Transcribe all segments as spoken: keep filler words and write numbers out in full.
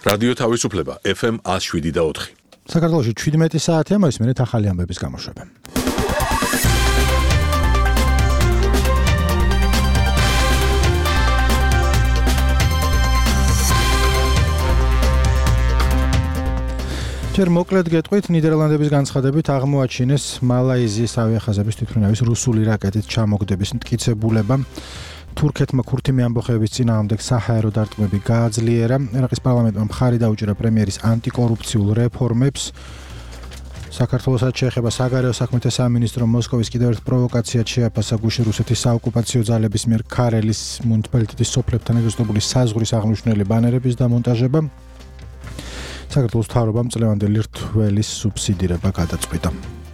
რადიო თავისუფლება ეფ ემ one oh seven და four. საქართველოში შვიდმეტი საათია, მოისმენთ ახალი ამბების გამოშვება. ჯერ მოკლედ გეტყვით, ნიდერლანდების განცხადებით აღმოაჩინეს მალაიზიის ავიახაზების თვითმფრინავის რუსული რაკეტით ჩამოგდების მტკიცებულება. თურქეთმა ქურთიმი ამბოხების წინააღმდეგ საჰაერო დარტყმები გააძლიერა. ერაყის პარლამენტმა მხარი დაუჭირა პრემიერის ანტიკორუფციულ რეფორმებს. საქართველოსაც შეეხება საგარეო საქმეთა სამინისტრო მოსკოვის კიდევ ერთ პროვოკაციად შეაფასა გუშინ რუსეთის საოკუპაციო ძალების მიერ ქარელის მუნიციპალიტეტის სოფლებთან ეკოსტებული საზღვრის აღნიშნული ბანერების დამონტაჟება. საქართველოს მთავრობამ წლევანდელი რთველის სუბსიდირება გადაწყვიტა.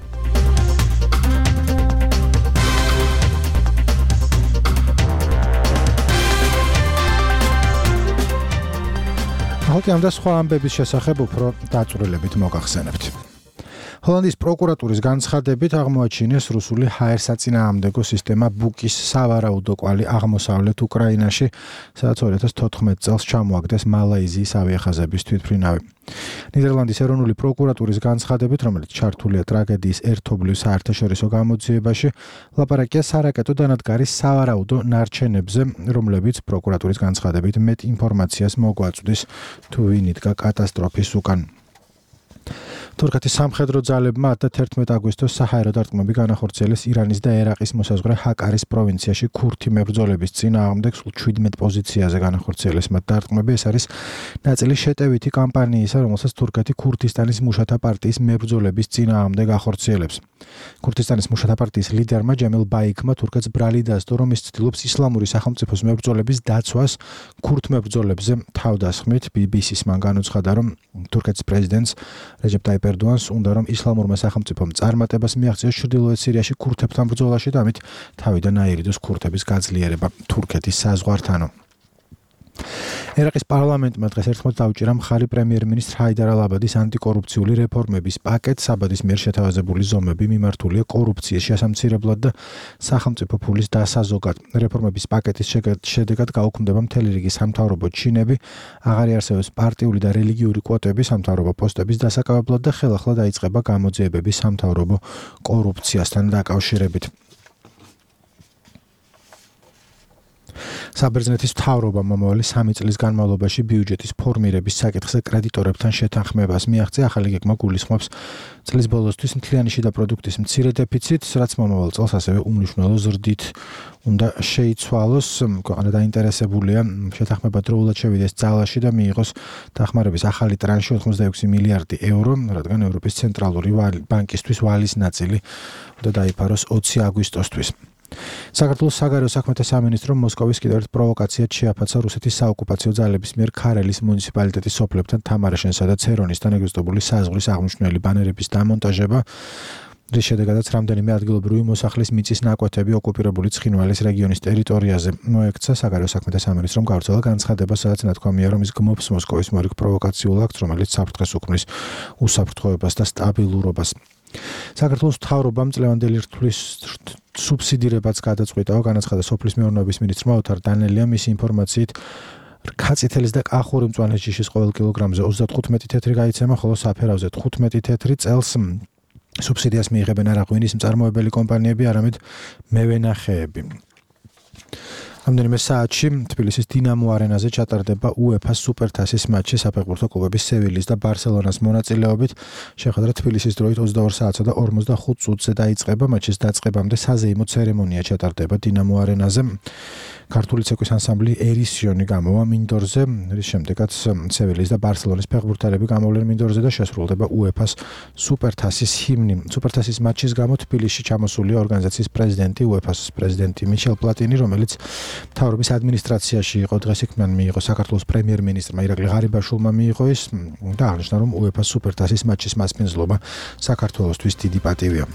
ახლა ამ და სხვა ამბების შესახებ უფრო დაწვრილებით მოგახსენებთ. ჰოლანდიის პროკურატურის განცხადებით აღმოაჩინეს რუსული ჰაერ-საწინააღმდეგო სისტემა ბუკის სავარაუდო კვალი აღმოსავლეთ უკრაინაში, სადაც two thousand fourteen წელს ჩამოაგდეს მალაიზიის ავიახაზების თვითმფრინავი. ნიდერლანდის ეროვნული პროკურატურის განცხადებით, რომელიც ჩართულია ტრაგედიის ერთობლივ საერთაშორისო გამოძიებაში, ლაპარაკია სარაკეტო დანადგარის სავარაუდო ნარჩენებზე, რომლებიც პროკურატურის განცხადებით მეტ ინფორმაციას მოგვაწვდის თუ ვინ იდგა კატასტროფის უკან. თურქეთის სამხედრო ძალებმა eleven აგვისტოს საჰაერო დარტყმები განახორციელეს ირანის და ერაყის მოსაზღვრე ჰაკარის პროვინციაში ქურთი მებრძოლების წინააღმდეგ სულ seven პოზიციაზე განახორციელეს მათ დარტყმები. ეს არის ნაწილი შეტევითი კამპანიისა, რომელსაც თურქეთი ქურთისტანის მუშათა პარტიის მებრძოლების წინააღმდეგ ახორციელებს. ქურთისტანის მუშათა პარტიის ლიდერმა ჯემილ ბაიქმა თურქეთს ბრალი დასდო, რომ ის ცდილობს ისლამური სახელმწიფოს მებრძოლების დაცვას ქურთ მებრძოლებზე თავდასხმით. ბი ბი სის მან განუცხადა, რომ თურქეთის პრეზიდენტს რეჯეპ ტაიპ ერდოანს უნდა, რომ ისლამურმა სახელმწიფომ წარმატებას მიაღწიოს ჩრდილოეთ სირიაში ქურთებთან ბრძოლაში და ამით თავიდან აირიდოს ქურთების გაძლიერება თურქეთის საზღვართანო. ერაყის პარლამენტმა დღეს ერთხმად დაუჭირა მხარი პრემიერ-მინისტრ ჰაიდარ ალ-აბადის ანტიკორუფციული რეფორმების პაკეტს. აბადის მიერ შეთავაზებული ზომები მიმართულია კორუფციის შესამცირებლად და სახელმწიფო ფულის დასაზოგად. რეფორმების პაკეტის შედეგად გაუქმდება მთელი რიგი სამთავრობო ჩინები, აღარ იარსებებს პარტიული და რელიგიური კვოტები სამთავრობო პოსტების დასაკავებლად და ხელახლა დაიწყება გამოძიებები სამთავრობო კორუფციასთან დაკავშირებით. საბერძნეთის მთავრობამ მომავალი სამი წლის განმავლობაში ბიუჯეტის ფორმირების საკითხზე კრედიტორებთან შეთანხმებას მიაღწია. ახალი გეგმა გულისხმობს წლის ბოლოსთვის მთლიანი შიდა პროდუქტის მცირე დეფიციტს, რაც მომავალ წელს ასევე უმნიშვნელო ზრდით უნდა შეიცვალოს. ქვეყანა დაინტერესებულია შეთანხმება დროულად შევიდეს ძალაში და მიიღოს დახმარების ახალი ტრანში ოცდაექვსი მილიარდი ევრო, რადგან ევროპის ცენტრალური ბანკისთვის ვალის ნაწილი უნდა დაიფაროს ოცი აგვისტოსთვის. საქართველოს საგარეო საქმეთა სამინისტრომ მოსკოვის კიდევ ერთ პროვოკაციად შეაფასა რუსეთის საოკუპაციო ძალების მიერ ქარელის მუნიციპალიტეტის სოფლებთან თამარაშენსა და ცერონისთან ეკოსტებული საზღვრის აღმნიშვნელი ბანერების დამონტაჟება. რის შედეგადაც რამდენიმე ადგილობრივი მოსახლის მიწის ნაკვეთები ოკუპირებული ცხინვალის რეგიონის ტერიტორიაზე მოექცა. საგარეო საქმეთა სამინისტრომ გავრცელა განცხადება, სადაც ნათქვამია, რომ ის გმობს მოსკოვის მორიგ პროვოკაციულ აქტს, რომელიც საფრთხეს უქმნის უსაფრთხოებას და სტაბილურობას. საქართველოს მთავრობამ წლევანდელი რთვლის სუბსიდირებაც გადაწყვიტა, განაცხადა სოფლის მეურნეობის მინისტრმა ოთარ დანელიამ. მისი ინფორმაციით ქაცითელის და კახური მწვანე ჯიშის ყოველ კილოგრამზე ოცდათხუთმეტი თეთრი გაიცემა, ხოლო საფერავზე თხუთმეტი თეთრი. წელს სუბსიდიას მიიღებენ არა ღვინის მწარმოებელი კომპანიები, არამედ მევენახეები. რამდენიმე საათში თბილისის დინამო არენაზე ჩატარდება უეფა-ს სუპერთასის მატჩი საფეხბურთო კლუბების სევილის და ბარსელონას მონაწილეობით. შეხვედრა თბილისის დროით ოცდაორ საათსა და ორმოცდახუთ წუთზე დაიწყება. მატჩის დაწყებამდე საზეიმო ცერემონია ჩატარდება დინამო არენაზე. ქართული ცეკვის ანსამბლი ერისიონი გამოვა მინდორზე, რის შემდეგაც სევილის და ბარსელონის ფეხბურთელები გამოვლენ მინდორზე და შესრულდება უეფა-ს სუპერთასის ჰიმნი. სუპერთასის მატჩის გამო თბილისში ჩამოსულია ორგანიზაციის პრეზიდენტი, უეფა-ს პრეზიდენტი მიშელ პლატინი, რომელიც მთავრობის ადმინისტრაციაში იყო. დღეს იქ მან მიიღო საქართველოს პრემიერ-მინისტრმა ირაკლი ღარიბაშვილმა მიიღო ის და აღნიშნა, რომ უეფა-ს სუპერთასის მატჩის მასპინძლობა საქართველოსთვის დიდი პატივია.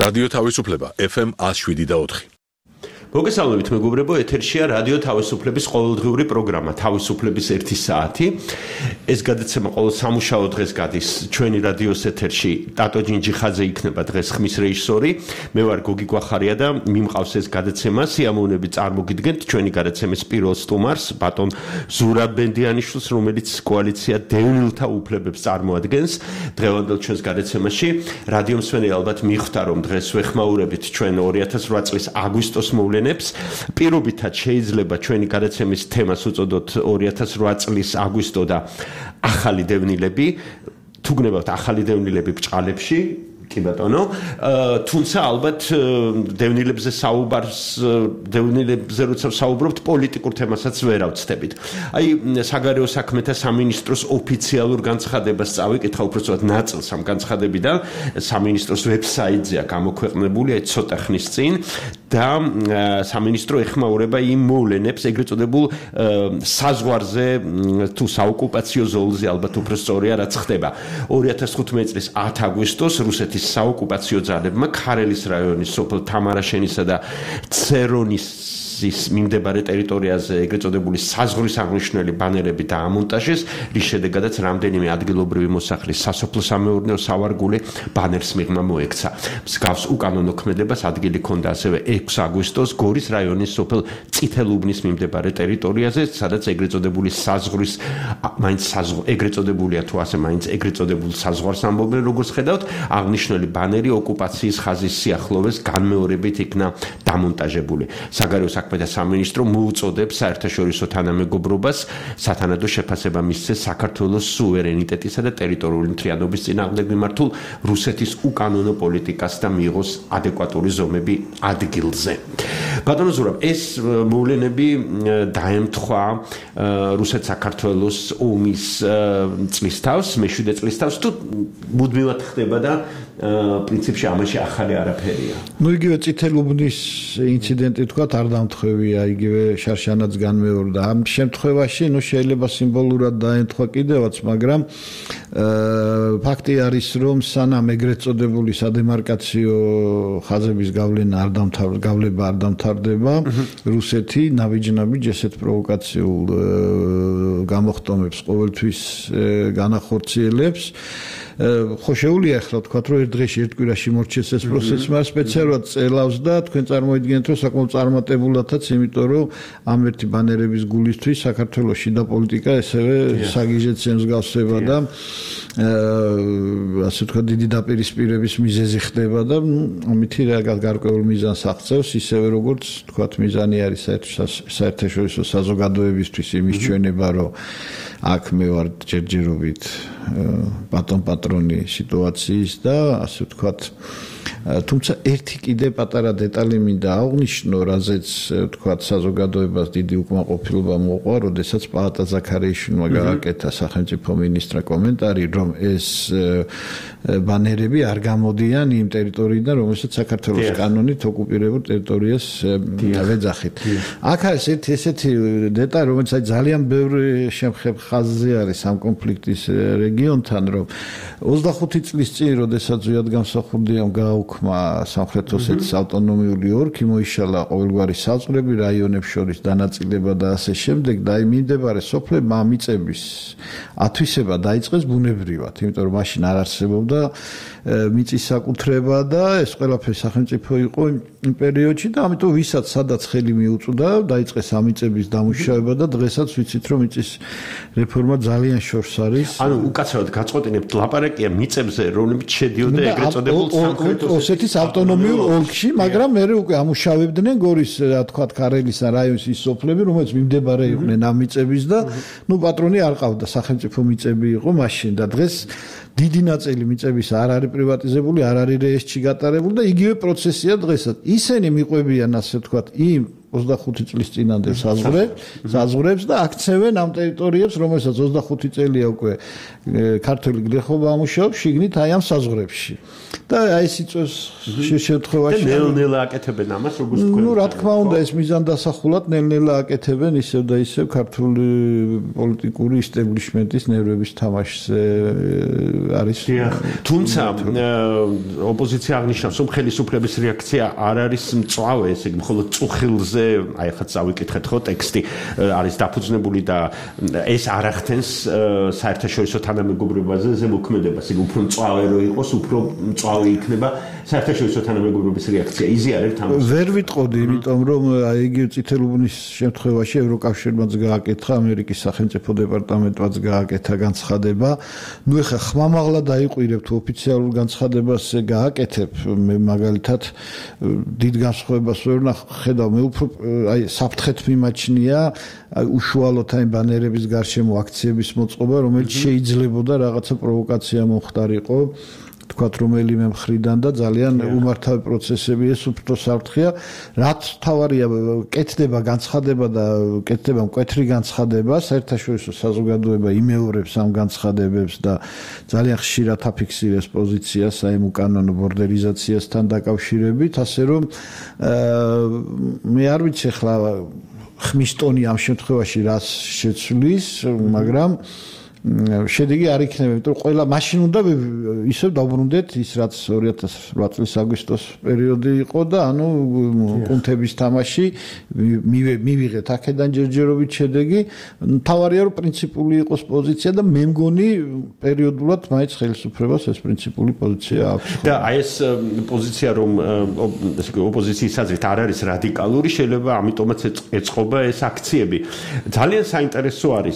რადიო თავისუფლება ეფ ემ one oh seven point four. მოგესალმებით მეგობრებო, ეთერშია რადიო თავისუფლების ყოველდღიური პროგრამა თავისუფლების ერთი საათი. ეს გადაცემა ყოველ სამუშაო დღეს გადის ჩვენი რადიოს ეთერში. ტატო ჯინჯიხაძე იქნება დღეს ხმის რეჟისორი. მე ვარ გოგი გვახარია და მიმყავს ეს გადაცემა. სიამოვნებით წარმოგიდგენთ ჩვენი გადაცემის პირველ სტუმარს, ბატონ ზურაბ ბენდიანიშვილს, რომელიც კოალიცია დევნილთა უფლებებს წარმოადგენს. დღევანდელ ჩვენს გადაცემაში რადიო მსმენელი ალბათ მიხვდა, რომ დღეს ვეხმაურებით ჩვენ ორი ათას ოთხ წლის აგვისტოს მოვლენებს. პირობითად შეიძლება ჩვენი გადაცემის თემას უწოდოთ ორი ათას ოთხ წლის აგვისტო და ახალი დევნილები. თუ გნებავთ ახალი დევნილები ბჭყალებში, კი ბატონო, თუმცა ალბათ დევნილებზე საუბარს დევნილებზე როცა საუბრობთ პოლიტიკურ თემასაც ვერ ავწდებით. აი საგარეო საქმეთა სამინისტროს ოფიციალურ განცხადებას წავიკითხა, უბრალოდ ნაწილს ამ განცხადებიდან სამინისტროს ვებსაიტზეა გამოქვეყნებული აი ცოტა ხნის წინ და სამინისტრო ეხმაურება იმ მოვლენებს, ეგრეთ წოდებულ საზღვარზე თუ საოკუპაციო ზოლზე ალბათ უფრო სწორია რაც ხდება. ორი ათას ხუთმეტი წლის ათი აგვისტოს რუსეთის საოკუპაციო ძალებმა ქარელის რაიონის სოფელ თამარაშენისა და ცერონის მიმდებარე ტერიტორიაზე ეგრეთ წოდებული საზღვრის აღნიშნული ბანერები დაამონტაჟეს, რის შედეგადაც რამდენიმე ადგილობრივი მოსახლის სასოფლო-სამეურნეო სავარგული ბანერს მიღმა მოექცა. მსგავს უკანონო ქმედებას ადგილი ჰქონდა ასევე ექვსი აგვისტოს გორის რაიონის სოფელ წითელუბნის მიმდებარე ტერიტორიაზე, სადაც ეგრეთ წოდებული საზღვრის მაინც საზღვ ეგრეთ წოდებულია თუ ასე მაინც ეგრეთ წოდებულ საზღვარს ამბობენ, როგორც ხედავთ, აღნიშნული ბანერი ოკუპაციის ხაზის სიახლოვეს განმეორებით იქნა დამონტაჟებული. საგარეო და სამინისტრო მოუწოდებს საერთაშორისო თანამეგობრობას სათანადო შეფასება მისცეს საქართველოს სუვერენიტეტისა და ტერიტორიული მთლიანობის წინააღმდეგ მიმართულ რუსეთის უკანონო პოლიტიკას და მიიღოს ადეკვატური ზომები ადგილზე. ბატონო ზურაბ, ეს მოვლენები დაემთხვა რუსეთ-საქართველოს ომის წლის თავს, მეშვიდე წლის თავს, თუ მუდმივად ხდება და პრინციპში ამაში ახალი არაფერია. ნუ იგივე წითელუბნის ინციდენტი თქვა არ დამთხევია, იგივე შარშანაც განმეორდა. ამ შემთხვევაში ნუ შეიძლება სიმბოლურად დაემთხვა კიდევაც, მაგრამ ფაქტი არის, რომ სანამ ეგრეთ წოდებული სადემარკაციო ხაზების გავლენა არ დამთავრდა, გავლება არ დამთავრდება, რუსეთი ნაბიჯ-ნაბიჯ ესეთ პროვოკაციულ გამოხტომებს ყოველთვის განახორციელებს. ხო შეუძლია ახლა თქვათ, რომ ერთ დღეში ერთ კვირაში მორჩეს ეს პროცესი, მაგრამ სპეციალურად წელავს და თქვენ წარმოიდგინეთ, რომ საკმაოდ წარმატებულათაც, იმიტომ რომ ამ ერთი ბანერების გულისთვის საქართველოს შიდა პოლიტიკა ესევე საგიჟეთს ემსგავსება და ასე ვთქვათ, დიდი დაპირისპირების მიზეზი ხდება და ამითი რაღაც გარკვეულ მიზანს აღწევს, ისევე როგორც თქვათ, მიზანი არის საერთაშორისო საზოგადოებისთვის იმის ჩვენება, რომ აქ მე ვარ ჯერჯერობით ბატონ პატრონი სიტუაციის და ასე ვთქვათ, თუმცა ერთი კიდე პატარა დეტალი მინდა აღვნიშნო, რაზეც ვთქვათ საზოგადოებას დიდი უკმაყოფილება მოყვა, როდესაც პალატა ზაქარიაშვილმა გააკეთა სახელმწიფო მინისტრმა კომენტარი, რომ ეს ბანერები არ გამოდიან იმ ტერიტორიიდან, რომელსაც საქართველოს კანონით ოკუპირებულ ტერიტორიას ვეძახით. აქ არის ერთი ესეთი დეტალი, რომელიც ძალიან ბევრი შემხებ ხაზზე არის ამ კონფლიქტის რეგიონთან, რომ ოცდახუთი წლის წინ, როდესაც ზვიად გამსახურდიამ გააუქმა სამხრეთ ოსეთის ავტონომიური ოლქი, მოიშალა ყოველგვარი საზღვრები, რაიონებს შორის დანაწილება და ასე შემდეგ და აი მიმდებარე სოფლებმა მიწების ათვისება დაიწყეს ბუნებრივად, იმიტომ რომ მაშინ არ არსებობდა მიწის საკუთრება და ეს ყველაფერი სახელმწიფო იყო იმ პერიოდში და ამიტომ ვისაც სადაც ხელი მიუწვდა, დაიწყეს ამიწების დამუშავება და დღესაც ვიცით, რომ მიწის რეფორმა ძალიან შორს არის. ანუ უკაცრავად გაწყვეტინებთ ლაპარაკია მიწებზე, რომლებიც შედიოდა ეგრეთ წოდებულ სამხრეთ ოსეთის ავტონომიურ ოლქში, მაგრამ მერე უკვე ამუშავებდნენ გორის, რა თქვა, ქარელის რაიონის ის სოფლები, რომელიც მიმდებარე იყვნენ ამ მიწების და ნუ პატრონი არ ყავდა, სახელმწიფო მიწები იყო მაშინ და დღეს დიდი ნაწილი მიწების არ არის პრივატიზებული, არ არის რეესტრში გატარებული და იგივე პროცესია დღესაც. ისინი მიყვებიან, ასე ვთქვათ, იმ ოცდახუთი წლის წინანდელ საზღვრებს, საზღვრებს და აქცევენ ამ ტერიტორიებს, რომელსაც ოცდახუთი წელია უკვე ქართველი გლეხობა ამუშავებს შიგნით აი ამ საზღვრებში. და აი ეს იწვევს შემთხვევაში ნელ-ნელა აკეთებენ ამას, როგორც თქვენ. ნუ რა თქმა უნდა, ეს მიზანდასახულად ნელ-ნელა აკეთებენ ისევ და ისევ ქართული პოლიტიკური ისტაბლიშმენტის ნერვების თამაშზე არის. თუმცა ოპოზიცია აღნიშნავს, რომ ხელისუფლების რეაქცია არ არის მწვავე, ესე იგი, მხოლოდ წუხილზე, აი ხა წავიკითხეთ ხო ტექსტი არის დაფუძნებული და ეს არ ახდენს საერთაშორისო თანამეგობრობაზე ზემოქმედებას, იგი უფრო მწვავე რო იყოს, უფრო მწვავე იქნება საერთაშორისო თანამეგობრობის რეაქცია. იზიარებთ ამას? ვერ ვიტყოდი, იმიტომ რომ აი იგივე წითელი უბნის შემთხვევაში ევროკავშირმაც გააკეთა, ამერიკის სახელმწიფო დეპარტამენტმაც გააკეთა განცხადება. ნუ ეხა ხმამაღლა დაიყვირებთ ოფიციალურ განცხადებას გააკეთებ, მე მაგალითად დიდ განსხვავებას ვერ ხედავ, მე უფრო აი საფრთხეთ მიმაჩნია აი უშუალოდ აი ბანერების გარშემო აქციების მოწყობა, რომელიც შეიძლებოდა რაღაცა პროვოკაცია მომხდარიყო. თქვათ რომელიმე მხრიდან და ძალიან უმართავი პროცესები ეს უფრო საფრთხეა რაც თავარია კეთდება განცხადება და კეთდება მკვეთრი განცხადება საერთაშორისო საზოგადოება იმეორებს ამ განცხადებებს და ძალიან ხშირად აფიქსირებს პოზიციას აი ამ უკანონო ბორდერიზაციასთან დაკავშირებით ასე რომ მე არ ვიცი ახლა ხმის ტონი ამ შემთხვევაში რას შეცვლის მაგრამ შედეგი არ იქნება, იმიტომ რომ ყველა მაშინ უნდა ისევ დაუბრუნდეთ ის რაც ორი ათას რვა წლის აგვისტოს პერიოდი იყო და ანუ კუნთების თამაში მივიღეთ აქედან ჯერჯერობით შედეგი. თავარია რომ პრინციპული იყოს პოზიცია და მე მგონი პერიოდულად მაინც ხელისუფლებას ეს პრინციპული პოზიცია აქვს. და აი ეს პოზიცია რომ ესე იგი ოპოზიციის აზრით არ არის რადიკალური, შეიძლება ამიტომაც ეწყობა ეს აქციები. ძალიან საინტერესო არის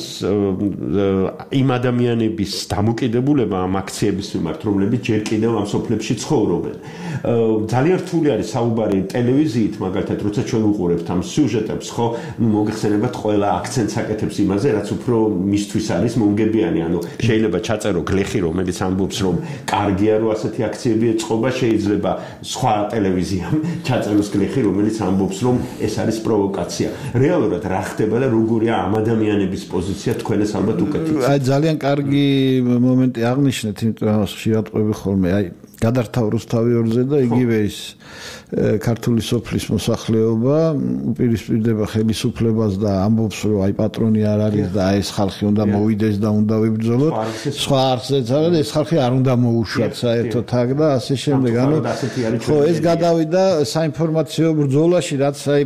იმ ადამიანების დამოკიდებულება ამ აქციების მიმართ, რომლებიც ჯერ კიდევ ამ სოფლებში ცხოვრობენ. ძალიან რთული არის საუბარი ტელევიზიით, მაგალითად, როცა ჩვენ უყურებთ ამ სიუჟეტებს, ხო, ნუ მოგეხსენებათ ყველა აქცენტს აკეთებს იმაზე, რაც უფრო მისთვის არის მომგებიანი, ანუ შეიძლება ჩაწერო გლეხი, რომელიც ამბობს, რომ კარგია, რომ ასეთი აქციები ეწყობა, შეიძლება სხვა ტელევიზიამ ჩაწეროს გლეხი, რომელიც ამბობს, რომ ეს არის პროვოკაცია. რეალურად რა ხდება და როგორია ამ ადამიანების პოზიცია თქვენ ეს ალბათ უკეთებთ. ძალიან კარგი მომენტი აღნიშნეთ, იმიტომ რომ ხშირად ყვები ხოლმე, აი გადართავ რუსთავიორზე და იგივე ის ქართული სოფლის მოსახლეობა უპირისპირდება ხელისუფლებას და ამბობს რომ აი პატრონი არ არის და აი ეს ხალხი უნდა მოვიდეს და უნდა ვიბრძოლოთ. სხვა არსეც არა და ეს ხალხი არ უნდა მოუშვათ საერთოდ აქ და ასე შემდეგ. ანუ ხო ეს გადავიდა საინფორმაციო ბრძოლაში, რაც აი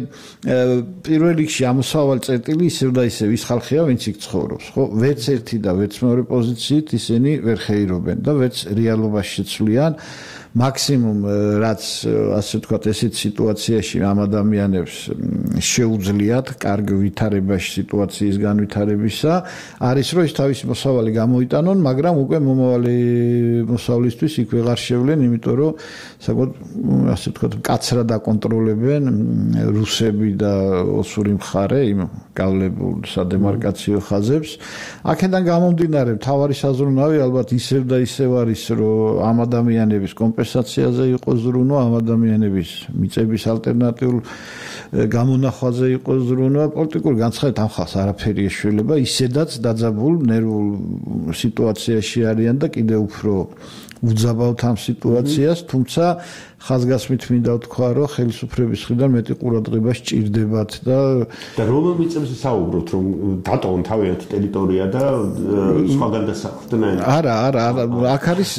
პირველ რიგში ამოსავალ წერტილი ისევ და ისევ ის ხალხია, ვინც იქ ცხოვრობს. ხო, ვერც ერთი და ვერც მეორე პოზიციით ისინი ვერ ხეირობენ და ვერც რეალობაში შეცვლიან. მაქსიმუმ რაც ასე ვთქვათ ესეთ სიტუაციაში ამ ადამიანებს შეუძლიათ კარგ ვითარებაში სიტუაციის განვითარებისა არის რომ ის თავისი მოსავალი გამოიტანონ, მაგრამ უკვე მომავალი მოსავლისთვის იქ ვეღარ შევლენ, იმიტომ რომ საკუთარ ასე ვთქვათ კაცრად აკონტროლებენ რუსები და ოსური მხარე იმ გავლებულ სადემარკაციო ხაზებს. აქედან გამომდინარე მთავარი საზრუნავი ალბათ ისევ და ისევ არის რომ ამ ადამიანების კომპენსაციაზე იყოს ზრუნვა, ამ ადამიანების მიწების ალტერნატიულ გამონახვაზე იყოს ზრუნვა, პოლიტიკური განცხადებით ამ ხალხს არაფერი ეშველება, ისედაც დაძაბულ ნერვულ სიტუაციაში არიან და კიდევ უფრო უძაბავთ ამ სიტუაციას, თუმცა ხაზგასმით მინდა ვთქვა, რომ ხელისუფლების მხრიდან მეტი ყურადღება სჭირდებათ და და რომელ მიწებზე საუბრობთ, რომ დატოვონ თავიანთი ტერიტორია და სხვაგან დასახლდნენ? არა, არა, არა, აქ არის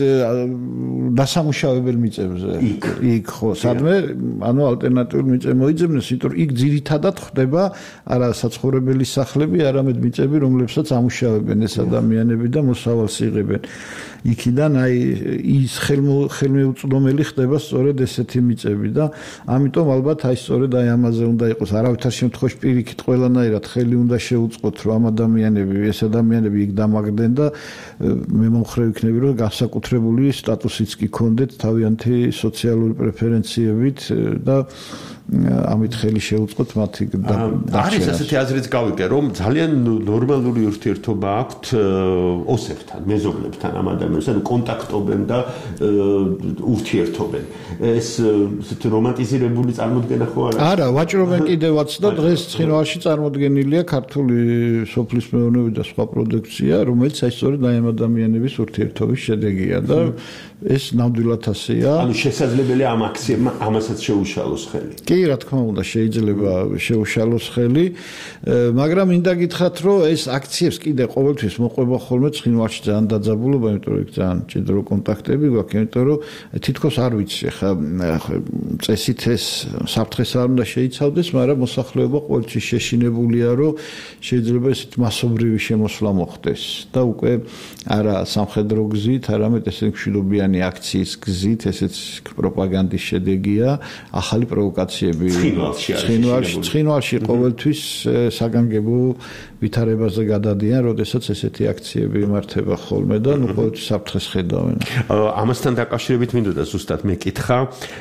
დასამუშავებელ მიწებზე. იქ ხო, სადმე, ანუ ალტერნატიული მიწები მოიძებნეს, იმიტომ რომ იქ ძირითადად ხდება არა საცხოვრებელი სახლები, არამედ მიწები, რომლებსაც ამუშავებენ ეს ადამიანები და მოსავალს იღებენ. იქიდან აი ის ხელმეუწვდომელი ხდება სწორედ ესეთი მიწები და ამიტომ ალბათ აი სწორედ აი ამაზე უნდა იყოს. არავითარ შემთხვევაში პირიქით ყველანაირად ხელი უნდა შეუწყოთ, რომ ამ ადამიანები, ეს ადამიანები იქ დამაგდნენ და მე მომხრე ვიქნები, რომ განსაკუთრებული სტატუსიც კი ქონდეთ თავიანთი სოციალური პრეფერენციებით და ამით ხელი შეუწყოთ მათი დარჩენა. არის ასეთი აზრიც გავიგე, რომ ძალიან ნორმალური ურთიერთობა აქვთ ოსებთან, მეზობლებთან ამ ადამიანს, ანუ კონტაქტობენ და ურთიერთობენ. ეს ესეთი რომანტიზირებული წარმოდგენა ხო არა? არა, ვაჭრობენ კიდევაც და დღეს ცხინვალში წარმოდგენილია ქართული სოფლის მეურნეობა და სხვა პროდუქცია, რომელიც აი სწორედ აი ამ ადამიანების ურთიერთობის შედეგია და ეს ნამდვილად ასეა. ანუ შესაძლებელია ამ აქციებმა ამასაც შეუშალოს ხელი. კი, რა თქმა უნდა, შეიძლება შეუშალოს ხელი, მაგრამ მინდა გითხრათ, რომ ეს აქციებს კიდე ყოველთვის მოყვება ხოლმე ცხინვალში ძალიან დაძაბულობა, იმიტომ რომ ძალიან ჭიდრო კონტაქტები გვაქვს, იმიტომ რომ თითქოს არ ვიცი, ხა წესით ეს საფრთხეს არ უნდა შეიცავდეს, მაგრამ მოსახლეობა ყოველთვის შეშინებულია, რომ შეიძლება ესეთ მასობრივი შემოსვლა მოხდეს და უკვე არა სამხედრო გზით, არამედ ესე მშვიდობიანი აქციის გზით, ესეც პროპაგანდის შედეგია, ახალი პროვოკაციები ცხინვალში, ცხინვალში ყოველთვის საგანგებო ვითარებაზე გადადიან, როდესაც ესეთი აქციები იმართება ხოლმე და ნუ ყოველთვის საფრთხეს ხედავენ. ამასთან დაკავშირებით მინდოდა ზუსტად მეკითხა,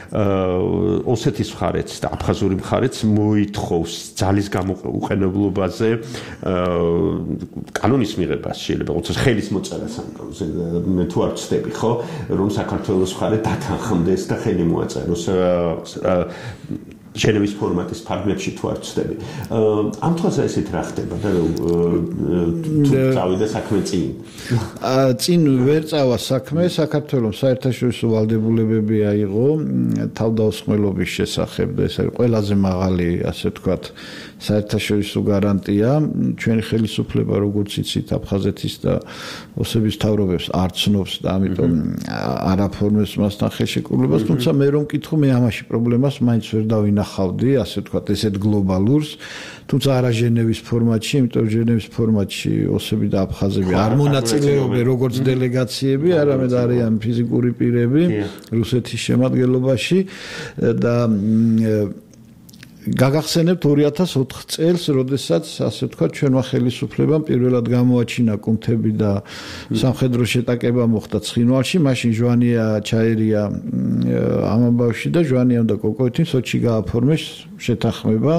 ოსეთის მხარეც და აფხაზური მხარეც მოითხოვს ძალის გამოყენებლობაზე კანონის მიღებას, შეიძლება უცებ ხელის მოწერას ამბავს, მე თუ არ ვცდები, ხო, რომ საქართველოს მხარე დათანხმდეს და ხელი მოაწეროს ჟენევის ფორმატის ფარგლებში თუ არ ვცდები. ამ თვალსა ესეთ რა ხდება და თუ წავიდა საქმე წინ? წინ ვერ წავა საქმე, საქართველოს საერთაშორისო ვალდებულებები აიღო თავდაუსხმელობის შესახებ და ეს არის ყველაზე მაღალი, ასე ვთქვათ, საერთაშორისო გარანტია. ჩვენი ხელისუფლება, როგორც იცით, აფხაზეთის და ოსების მთავრობებს არ ცნობს და ამიტომ არ აფორმებს მასთან ხელშეკრულებას, თუმცა მე რომ მკითხო, მე ამაში პრობლემას მაინც ვერ დავინახავდი, ასე ვთქვათ, ესეთ გლობალურს, თუმცა არა ჟენევის ფორმატში, იმიტომ რომ ჟენევის ფორმატში ოსები და აფხაზები არ მონაწილეობენ როგორც დელეგაციები, არამედ არიან ფიზიკური პირები რუსეთის შემადგენლობაში და გაგახსენებთ ორი ათას ოთხ წელს, როდესაც ასე ვთქვათ, ჩვენმა ხელისუფლებამ პირველად გამოაჩინა კუნთები და სამხედრო შეტაკება მოხდა ცხინვალში, მაშინ ჟვანია ჩაერია ამ ამბავში და ჟვანიამ და კოკოეთიმ სოჩი გააფორმეს შეთანხმება,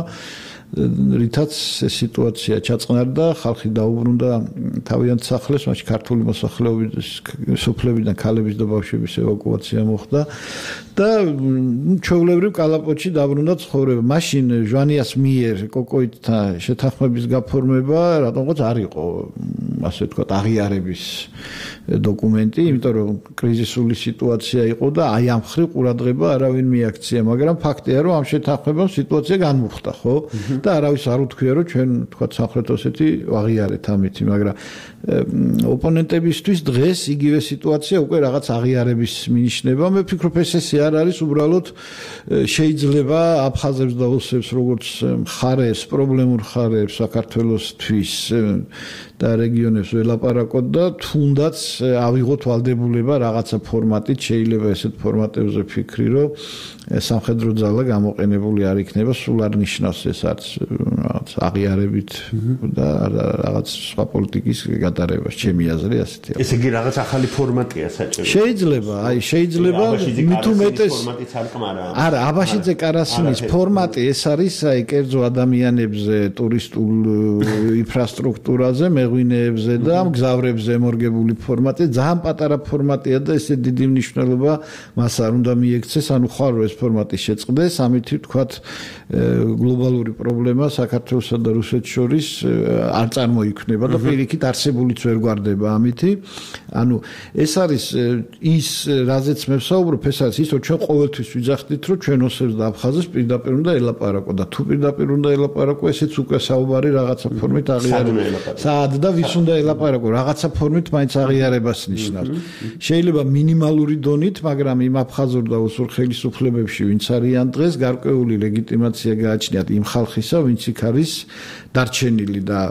რითაც სიტუაცია ჩაწყნარდა, ხალხი დაუბრუნდა თავიანთ სახლებს, მაშინ ქართული მოსახლეობის სოფლებიდან ქალების და ბავშვების ევაკუაცია მოხდა და ჩვეულებრივ კალაპოტში დაბრუნდა ცხოვრება. მაშინ ჟვანიას მიერ კოკოეთთან შეთანხმების გაფორმება რატომღაც არ იყო, ასე ვთქვათ, აღიარების დოკუმენტი, იმიტომ რომ კრიზისული სიტუაცია იყო და აი ამ ხრი ყურადღება არავინ მიაქცია, მაგრამ ფაქტია, რომ ამ შეთანხმებამ სიტუაცია განმუხტა, ხო? და არავის არ უთქვია, რომ ჩვენ თქვათ სამხრეთ ოსეთი ვაღიარეთ ამითი, მაგრამ ოპონენტებისთვის დღეს იგივე სიტუაცია უკვე რაღაც აღიარების მინიშნება. მე ვფიქრობ, ეს ესე არ არის, უბრალოდ შეიძლება აფხაზებს და ოსებს როგორც მხარეებს, პრობლემურ მხარეებს საქართველოსთვის და რეგიონებს ველაპარაკოთ და თუნდაც ავიღოთ ვალდებულება რაღაცა ფორმატით, შეიძლება ესეთ ფორმატებზე ფიქრი, რომ სამხედრო ძალა გამოყენებული არ იქნება, სულ არ ნიშნავს ეს არც რაღაც აღიარებით და რაღაც სხვა პოლიტიკის გატარებას, ჩემი აზრი ასეთია. ესე იგი რაღაც ახალი ფორმატია საჭირო. შეიძლება, აი შეიძლება მით უმეტეს ფორმატიც არ კმარა. არა, აბაშიძე კარასინის ფორმატი ეს არის, აი კერძო ადამიანებზე, ტურისტულ ინფრასტრუქტურაზე, მეღვინეებზე და მგზავრებზე მორგებული ფორმატი, ძალიან პატარა ფორმატია და ესე დიდი მნიშვნელობა მას არ უნდა მიექცეს, ანუ ხარ ეს ფორმატი შეწყდეს, ამით ვთქვათ, გლობალური პრობლემა საქართველოსა და რუსეთს შორის არ წარმოიქმნება და პირიქით არსებულიც ვერ გვარდება ამითი. ანუ ეს არის ის, რაზეც მე ვსაუბრობ, ეს არის ის, რომ ჩვენ ყოველთვის ვიძახდით, რომ ჩვენ ოსებს და აფხაზებს პირდაპირ უნდა ელაპარაკო და თუ პირდაპირ უნდა ელაპარაკო, ესეც უკვე საუბარი რაღაცა ფორმით აღიარება. საად და ვის უნდა ელაპარაკო, რაღაცა ფორმით მაინც აღიარებას ნიშნავს. შეიძლება მინიმალური დონით, მაგრამ იმ აფხაზურ და ოსურ ხელისუფლებებში, ვინც არიან დღეს, გარკვეული ლეგიტიმაცია გააჩნიათ იმ ხალხისა, ვინც იქ არის დარჩენილი და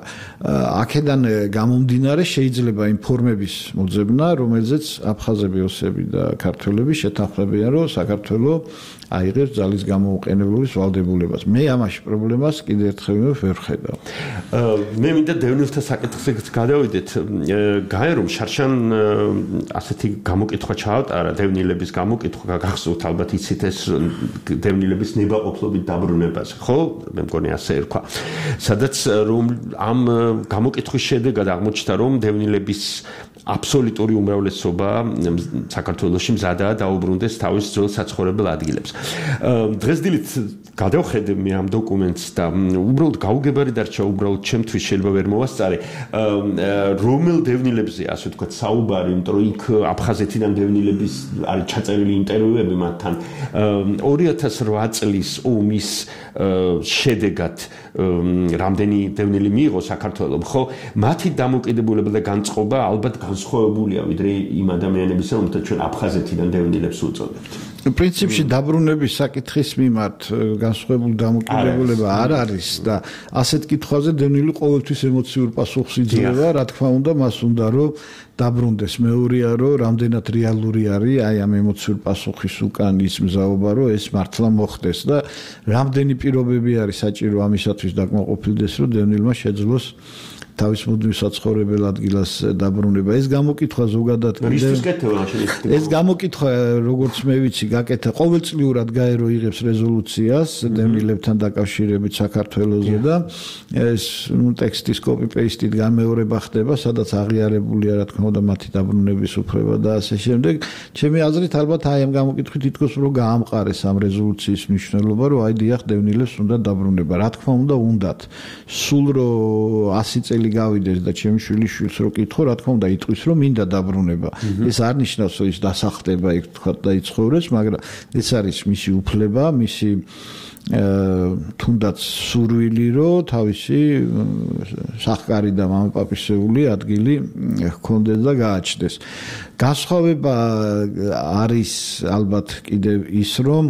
აქედან გამომდინარე შეიძლება იმ ფორმების მოძებნა, რომელზეც აფხაზები, ოსები და ქართველები შეთანხმებიან, რომ საქართველოს აიღებს ძალის გამოუყენებლობის ვალდებულებას. მე ამაში პრობლემას კიდევ ერთხელ ვერ ვხედავ. მე მინდა დევნილთა საკითხზე გადავიდეთ გაერომ შარშან ასეთი გამოკითხვა ჩაატარა დევნილების გამოკითხვა გახსოვთ ალბათ იცით ეს დევნილების ნებაყოფლობით დაბრუნებაზე ხო მე მგონი ასე ერქვა სადაც რომ ამ გამოკითხვის შედეგად აღმოჩნდა რომ დევნილების აბსოლუტური უმრავლესობა საქართველოში მზადაა დაუბრუნდეს თავის ძველ საცხოვრებელ ადგილებს. დღესდილით გადავხედე მე ამ დოკუმენტს და უბრალოდ გაუგებარი დარჩა უბრალოდ ჩემთვის შეიძლება ვერ მოვასწარე რომელ დევნილებზე ასე ვთქვათ საუბარი, იმიტომ რომ იქ აფხაზეთიდან დევნილების არის ჩაწერილი ინტერვიუები მათთან ორი ათას რვა წლის ომის შედეგად რამდენი დევნილი მიიღო საქართველოს ხო მათი დამოკიდებულება და განწყობა ალბათ განსხვავებულია ვიდრე იმ ადამიანებისა რომელთა ჩვენ აფხაზეთიდან დევნილებს უწოდებთ. პრინციპში დაბრუნების საკითხის მიმართ განსხვავებული დამოკიდებულება არ არის და ასეთ კითხვაზე დევნილი ყოველთვის ემოციურ პასუხს იძლევა, რა თქმა უნდა, მას უნდა რომ დაბრუნდეს. მეორეა რომ რამდენად რეალური არის აი ამ ემოციურ პასუხის უკან ის მზაობა რომ ეს მართლა მოხდეს და რამდენი პირობები არის საჭირო ამისათვის დაკმაყოფილდეს რომ დევნილმა შეძლოს თავის მუდმივ საცხოვრებელ ადგილას დაბრუნება. ეს გამოკითხვა ზოგადად ეს გამოკითხვა როგორც მე ვიცი გაკეთა ყოველწლიურად გაერო იღებს რეზოლუციას დევნილებთან დაკავშირებით საქართველოზე და ეს ტექსტის კოპი-პეისტით გამეორება ხდება სადაც აღიარებულია რა თქმა უნდა მათი დაბრუნების უფლება და ასე შემდეგ. ჩემი აზრით ალბათ აი ამ გამოკითხვით თითქოს რომ გაამყარეს ამ რეზოლუციის მნიშვნელობა რომ აი დიახ დევნილებს უნდა დაბრუნება. რა თქმა უნდა უნდათ სულ რომ ასი წელი გავიდეს და ჩემი შვილის შვილს რო კითხო, რა თქმა უნდა იტყვის რომ მინდა დაბრუნება. ეს არ ნიშნავს რომ ის დასახდება იქ თქვა და იცხოვრებს, მაგრამ ეს არის მისი უფლება, მისი თუნდაც სურვილი რომ თავისი სახკარი და მამაპაპისეული ადგილი ჰქონდეს და გააჩნდეს. განსხვავება არის ალბათ კიდევ ის რომ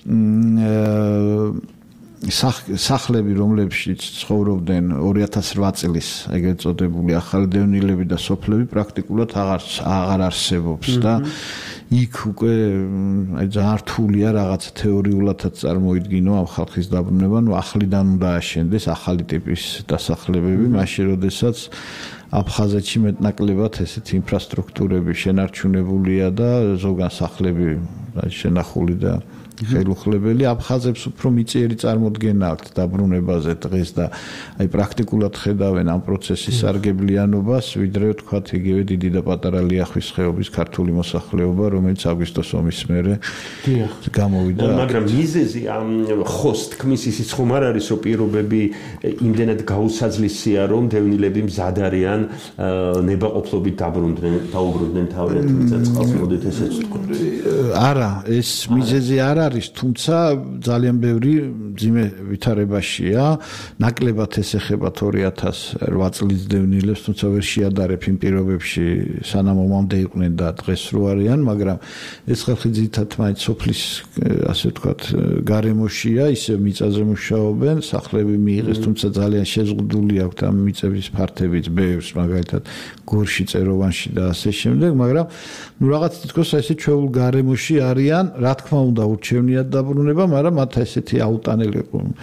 სახლები რომლებშიც ცხოვრობდნენ ორი ათას რვა წლის ეგრეთ წოდებული ახალი დევნილები და სოფლები პრაქტიკულად აღარ აღარ არსებობს და იქ უკვე აი ძალიან რთულია რაღაც თეორიულადაც წარმოიდგინო ამ ხალხის დაბრუნება, ნუ ახლიდან უნდა აშენდეს ახალი ტიპის დასახლებები, მაშინ როდესაც აფხაზეთში მეტნაკლებად ესეთი ინფრასტრუქტურები შენარჩუნებულია და ზოგან სახლები შენახული და ხელუხლებელი აფხაზებს უფრო მიწიერი წარმოდგენა აქვთ დაბრუნებაზე დღეს და აი პრაქტიკულად ხედავენ ამ პროცესის სარგებლიანობას ვიდრე თქვათ იგივე დიდი და პატარა ლიახვის ხეობის ქართული მოსახლეობა რომელიც აგვისტოს ომის მერე გამოვიდა მაგრამ მიზეზი ამ ხოს თქმის ისიც ხომ არ არის რომ პირობები იმდენად გაუსაძლისია რომ დევნილები მზად არიან ნებაყოფლობით დაბრუნდნენ დაუბრუნდნენ თავიანთ მიწა-წყალს მოდით ესეც თქვა არა ეს მიზეზი არ არის, თუმცა ძალიან ბევრი ძიმე ვითარებაშია. ნაკლებად ეს ეხებათ ორი ათას რვა წლის დევნილებს, თუმცა ვერ შეადარებ იმ პირობებში, სანამ ომამდე იყვნენ და დღეს რო არიან, მაგრამ ეს ხალხი ძირითადად მაინც სოფლის, ასე ვთქვათ, გარემოშია, ისე მიწაზე მუშაობენ, სახლები მიიღეს, თუმცა ძალიან შეზღუდული აქვთ ამ მიწების ფართებით ბევრს, მაგალითად გორში, წეროვანში და ასე შემდეგ, მაგრამ ნუ რაღაც თითქოს ესე ჩვეულ გარემოში არიან, რა თქმა უნდა ურჩევნიათ დაბრუნება, მაგრამ მათ ესეთი აუტანელი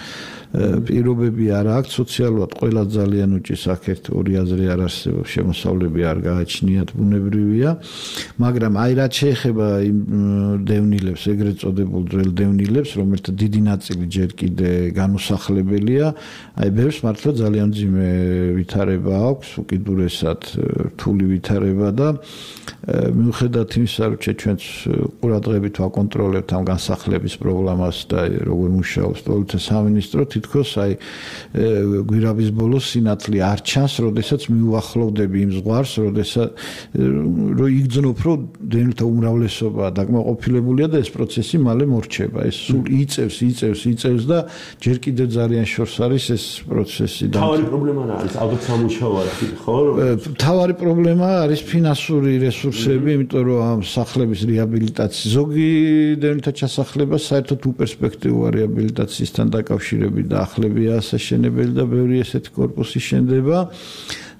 პირობები არ აქვს სოციალურად ყველა ძალიან უჭის აქეთ ორი აზრი არ არსებობს შემოსავლები არ გააჩნიათ ბუნებრივია მაგრამ აი რაც შეეხება იმ დევნილებს ეგრეთ წოდებულ ძველ დევნილებს რომელთა დიდი ნაწილი ჯერ კიდე განუსახლებელია აი ბევრს მართლა ძალიან ძიმე ვითარება აქვს უკიდურესად რთული ვითარება და მიუხედავად იმისა რომ ჩვენც ყურადღებით ვაკონტროლებთ ამ განსახლების პრობლემას და როგორ მუშაობს პოლიცია სამინისტრო თითქოს აი გვირაბის ბოლოს სინათლე არ ჩანს, როდესაც მიუახლოვდები იმ ზღვარს, როდესაც რომ იგრძნობ, რომ დევნილთა უმრავლესობა დაკმაყოფილებულია და ეს პროცესი მალე მორჩება. ეს სულ იწევს, იწევს, იწევს და ჯერ კიდევ ძალიან შორს არის ეს პროცესი. თავარი პრობლემა რა არის? ალბათ სამუშაო არის, ხო? თავარი პრობლემა არის ფინანსური რესურსები, იმიტომ რომ ამ სახლების რეაბილიტაცია ზოგი დევნილთა ჩასახლება საერთოდ უპერსპექტივოა რეაბილიტაციისთან დაკავშირებით და ახლებია ასაშენებელი და ბევრი ესეთი კორპუსი შენდება.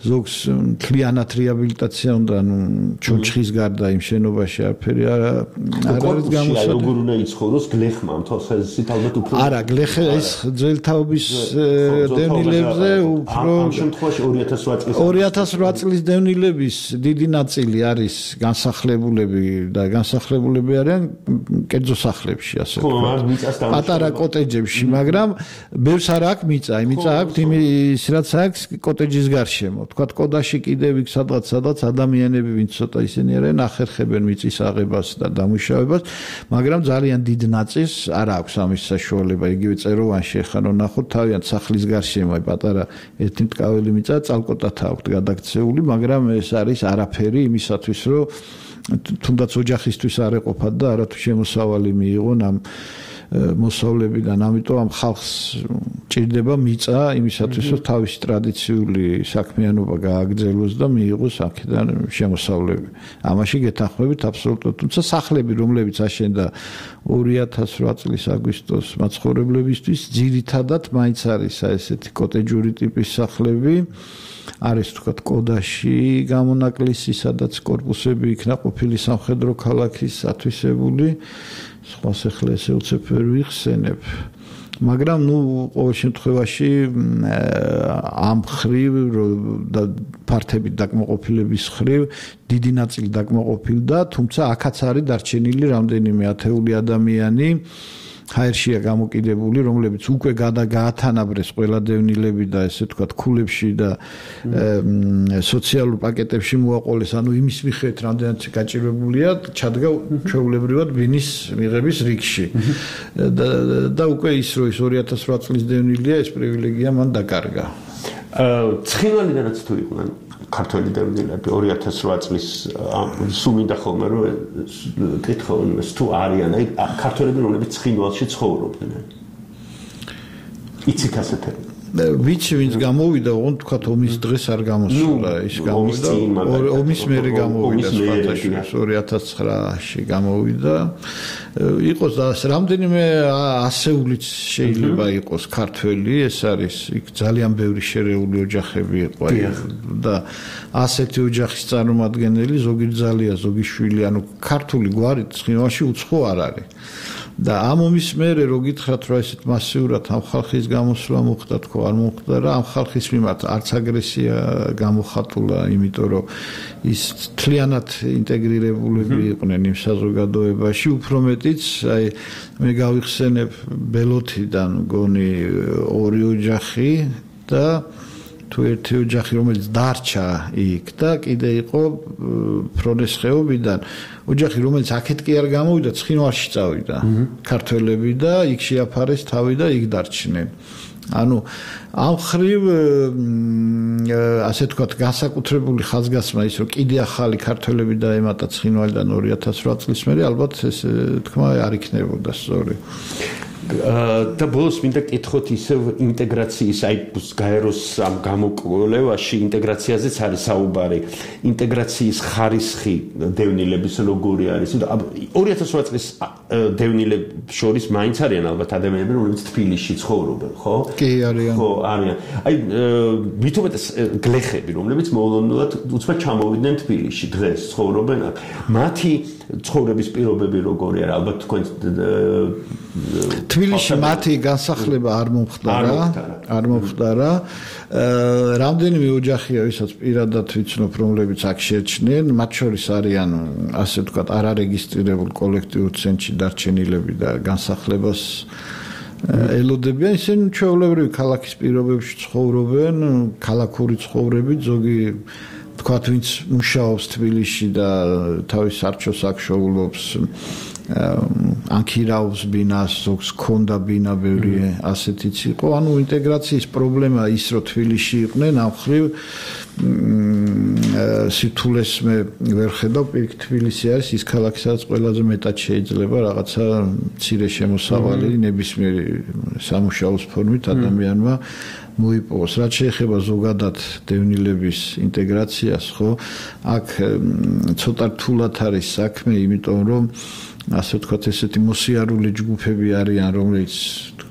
ზოგს მთლიანად რეაბილიტაცია უნდა, ანუ ჩონჩხის გარდა იმ შენობაში არაფერი არ არის გამოსადი. როგორ უნდა იცხოვროს გლეხმა თვალსაზრისით ალბათ უფრო არა, გლეხი ეს ძველთაობის დევნილებზე უფრო ამ შემთხვევაში ორი ათას რვა წლის ორი ათას რვა წლის დევნილების დიდი ნაწილი არის განსახლებულები და განსახლებულები არიან კერძო სახლებში, ასე ვთქვათ. პატარა კოტეჯებში, მაგრამ ბევრს არ აქვს მიწა, მიწა აქვს იმის რაც აქვს კოტეჯის გარშემო. თქვათ კოდაში კიდევ იქ სადღაც სადღაც ადამიანები ვინც ცოტა ისინი არიან ახერხებენ მიწის აღებას და დამუშავებას, მაგრამ ძალიან დიდ ნაწილს არ აქვს ამის საშუალება. იგივე წეროვანში ახლა რომ ნახოთ თავიანთ სახლის გარშემო პატარა ერთი მტკაველი მიწა წალკოტათ აქვს გადაქცეული, მაგრამ ეს არის არაფერი იმისათვის, რომ თუნდაც ოჯახისთვის არ ეყოფათ და არათუ შემოსავალი მიიღონ ამ მოსავლებიდან, ამიტომ ამ ხალხს ჭირდება მიწა იმისათვის, რომ თავისი ტრადიციული საქმიანობა გააგრძელოს და მიიღოს აქედან შემოსავლები. ამაში გეთანხმებით აბსოლუტურად, თუმცა სახლები, რომლებიც აშენდა ორი ათას რვა წლის აგვისტოს მაცხოვრებლებისთვის, ძირითადად მაინც არის ესეთი კოტეჯური ტიპის სახლები. არის თქვათ კოდაში გამონაკლისი, სადაც კორპუსები იქნა ყოფილი სამხედრო ქალაქის ათვისებული. სხვა სახლი ესე უცებ ვერ ვიხსენებ. მაგრამ ნუ ყოველ შემთხვევაში ამ ხრივ და ფართებით დაკმაყოფილების ხრივ დიდი ნაწილი დაკმაყოფილდა, თუმცა აქაც არის დარჩენილი რამდენიმე ათეული ადამიანი ჰაერშია გამოკიდებული, რომლებიც უკვე გაათანაბრეს ყველა დევნილები და ესე თქვათ ქულებში და სოციალურ პაკეტებში მოაყოლეს, ანუ იმის მიხედვით რამდენად გაჭირებულია, ჩადგა ჩვეულებრივად ბინის მიღების რიგში. და და უკვე ის რომ ის ორი ათას რვა წლის დევნილია, ეს პრივილეგია მან დაკარგა. ცხინვალიდანაც თუ იყვნენ ქართველი დევნილები ორი ათას რვა წლის სულ მინდა ხოლმე რომ კითხავენ თუ არიან აი ქართველები რომლებიც ცხინვალში ცხოვრობდნენ. იცით ასეთები? ვიცი ვინც გამოვიდა, ოღონდ თქვათ ომის დღეს არ გამოსულა, ის გამოვიდა ომის მერე გამოვიდა სპარტაშვილის ორი ათას ცხრაში გამოვიდა. იყოს და რამდენიმე ასეულიც შეიძლება იყოს ქართველი, ეს არის იქ ძალიან ბევრი შერეული ოჯახები იყო და ასეთი ოჯახის წარმომადგენელი, ზოგი ძალია, ზოგი შვილი, ანუ ქართული გვარი ცხინვალში უცხო არ არის. და ამ ომის მერე რო გითხრათ რომ ესეთ მასიურად ამ ხალხის გამოსვლა მოხდა, თქო არ მოხდა რა, ამ ხალხის მიმართ არც აგრესია გამოხატულა, იმიტომ რომ ის თლიანად ინტეგრირებულები იყვნენ იმ საზოგადოებაში, უფრო მეტიც აი მე გავიხსენებ ბელოთიდან მგონი ორი ოჯახი და თუ ერთი ოჯახი რომელიც დარჩა იქ და კიდე იყო ფრონეს ხეობიდან ოჯახი რომელიც აქეთ კი არ გამოვიდა, ცხინვალში წავიდა ქართველები და იქ შეაფარეს თავი და იქ დარჩნენ. ანუ ამ ხრივ ასე თქვათ განსაკუთრებული ხაზგასმა ის რომ კიდე ახალი ქართველები დაემატა ცხინვალიდან ორი ათას რვა წლის მერე, ალბათ ეს თქმა არ იქნებოდა სწორი. და ბოლოს მინდა კითხოთ ისევ ინტეგრაციის აი გაეროს ამ გამოკვლევაში ინტეგრაციაზეც არის საუბარი. ინტეგრაციის ხარისხი დევნილების როგორი არის? ორი ათას რვა წლის დევნილებს შორის მაინც არიან ალბათ ადამიანები, რომლებიც თბილისში ცხოვრობენ, ხო? კი, არიან. ხო, არიან. აი მithumetes გლეხები, რომლებიც მოულოდნელად უცბად ჩამოვიდნენ თბილისში, დღეს ცხოვრობენ აქ. მათი ცხოვრების პირობები როგორი არის? ალბათ თქვენ თბილისში მათი განსახლება არ მომხდარა, არ მომხდარა. რამდენიმე ოჯახია, ვისაც პირადად ვიცნობ, რომლებიც აქ შეჩნენ, მათ შორის არიან, ასე ვთქვათ, არარეგისტრირებულ კოლექტიურ ცენტრში დარჩენილები და განსახლებას ელოდებიან. ისინი ჩვეულებრივი ქალაქის პირობებში ცხოვრობენ, ქალაქური ცხოვრებით, ზოგი თქვათ, ვინც მუშაობს თბილისში და თავის არჩევს აქშოულობს, ანქირაობს ბინას, ზოგს ქონდა ბინა ბევრი ასეთიც იყო. ანუ ინტეგრაციის პრობლემა ის რომ თბილისში იყვნენ, ამ ხრივ სირთულეს მე ვერ ხედავ, პირიქით თბილისი არის ის ქალაქი, სადაც ყველაზე მეტად შეიძლება რაღაცა მცირე შემოსავალი ნებისმიერი სამუშაოს ფორმით ადამიანმა მოიპოვოს. რაც შეეხება ზოგადად დევნილების ინტეგრაციას, ხო, აქ ცოტა რთულად არის საქმე, იმიტომ რომ ასე ვთქვათ, ესეთი მოსიარული ჯგუფები არიან, რომლებიც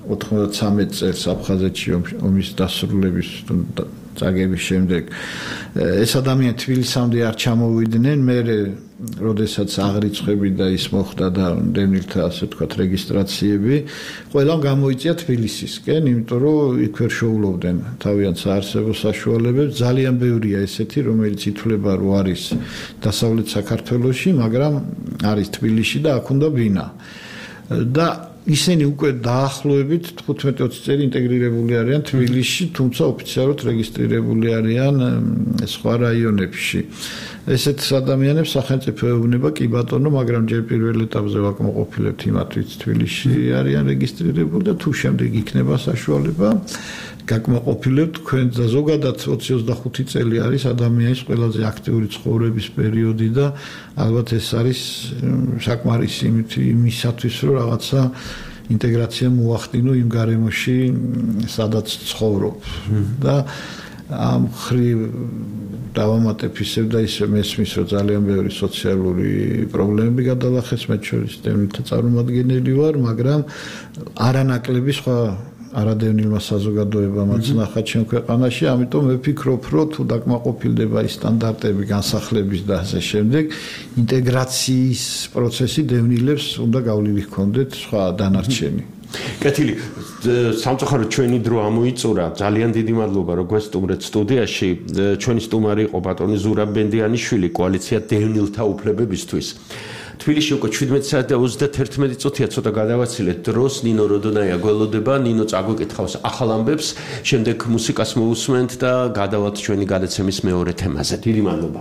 ოთხმოცდათრამეტ წელს აფხაზეთში ომის დასრულების წაგების შემდეგ ეს ადამიანები თბილისამდე არ ჩამოვიდნენ, მე როდესაც აღრიცხები და ის მოხდა და დევნილთა ასე ვთქვათ რეგისტრაციები, ყველამ გამოიწია თბილისისკენ, იმიტომ რომ იქ ვერ შეულოვდნენ თავიანთ საარსებო საშუალებებს. ძალიან ბევრია ესეთი, რომელიც ითვლება რომ არის დასავლეთ საქართველოში, მაგრამ არის თბილისში და აქ უნდა ბინა. და ისინი უკვე დაახლოებით თხუთმეტი ოცი წელი ინტეგრირებული არიან თბილისში, თუმცა ოფიციალურად რეგისტრირებული არიან სხვა რაიონებში. ესეთ ადამიანებს სახელმწიფო ეუბნება კი ბატონო, მაგრამ ჯერ პირველ ეტაპზე ვაკმაყოფილებთ იმათ, ვინც თბილისში არიან რეგისტრირებული და თუ შემდეგ იქნება საშუალება გაკმაყოფილებთ თქვენ და ზოგადად ოცი ოცდახუთი წელი არის ადამიანის ყველაზე აქტიური ცხოვრების პერიოდი და ალბათ ეს არის საკმარისი იმისათვის რომ რაღაცა ინტეგრაცია მოახდინო იმ გარემოში სადაც ცხოვრობ და ამ ხრივ დავამატებ ისევ და ისევ მესმის რომ ძალიან ბევრი სოციალური პრობლემები გადალახეს მათ შორის დევნილთა წარმომადგენელი ვარ, მაგრამ არანაკლები სხვა არადევნილმა საზოგადოებამაც ნახა ჩემ ქვეყანაში, ამიტომ ვფიქრობ, რომ თუ დაკმაყოფილდება ის სტანდარტები განსახლების და ასე შემდეგ, ინტეგრაციის პროცესი დევნილებს უნდა გავლილი ჰქონდეთ სხვა დანარჩენი. კეთილი, სამწუხაროდ ჩვენი დრო ამოიწურა. ძალიან დიდი მადლობა რომ გვესტუმრეთ სტუდიაში. ჩვენი სტუმარი იყო ბატონი ზურაბ ბენდიანიშვილი, კოალიცია დევნილთა უფლებებისთვის. თბილისში უკვე შვიდმეტი საათი და ოცდაერთი წუთია, ცოტა გადავაცილეთ დროს. ნინო როდონაია გველოდება, ნინო წაგვეკითხავს ახალ ამბებს, შემდეგ მუსიკას მოусმენთ და გადავალთ ჩვენი გადაცემის მეორე თემაზე. დიდი მადლობა.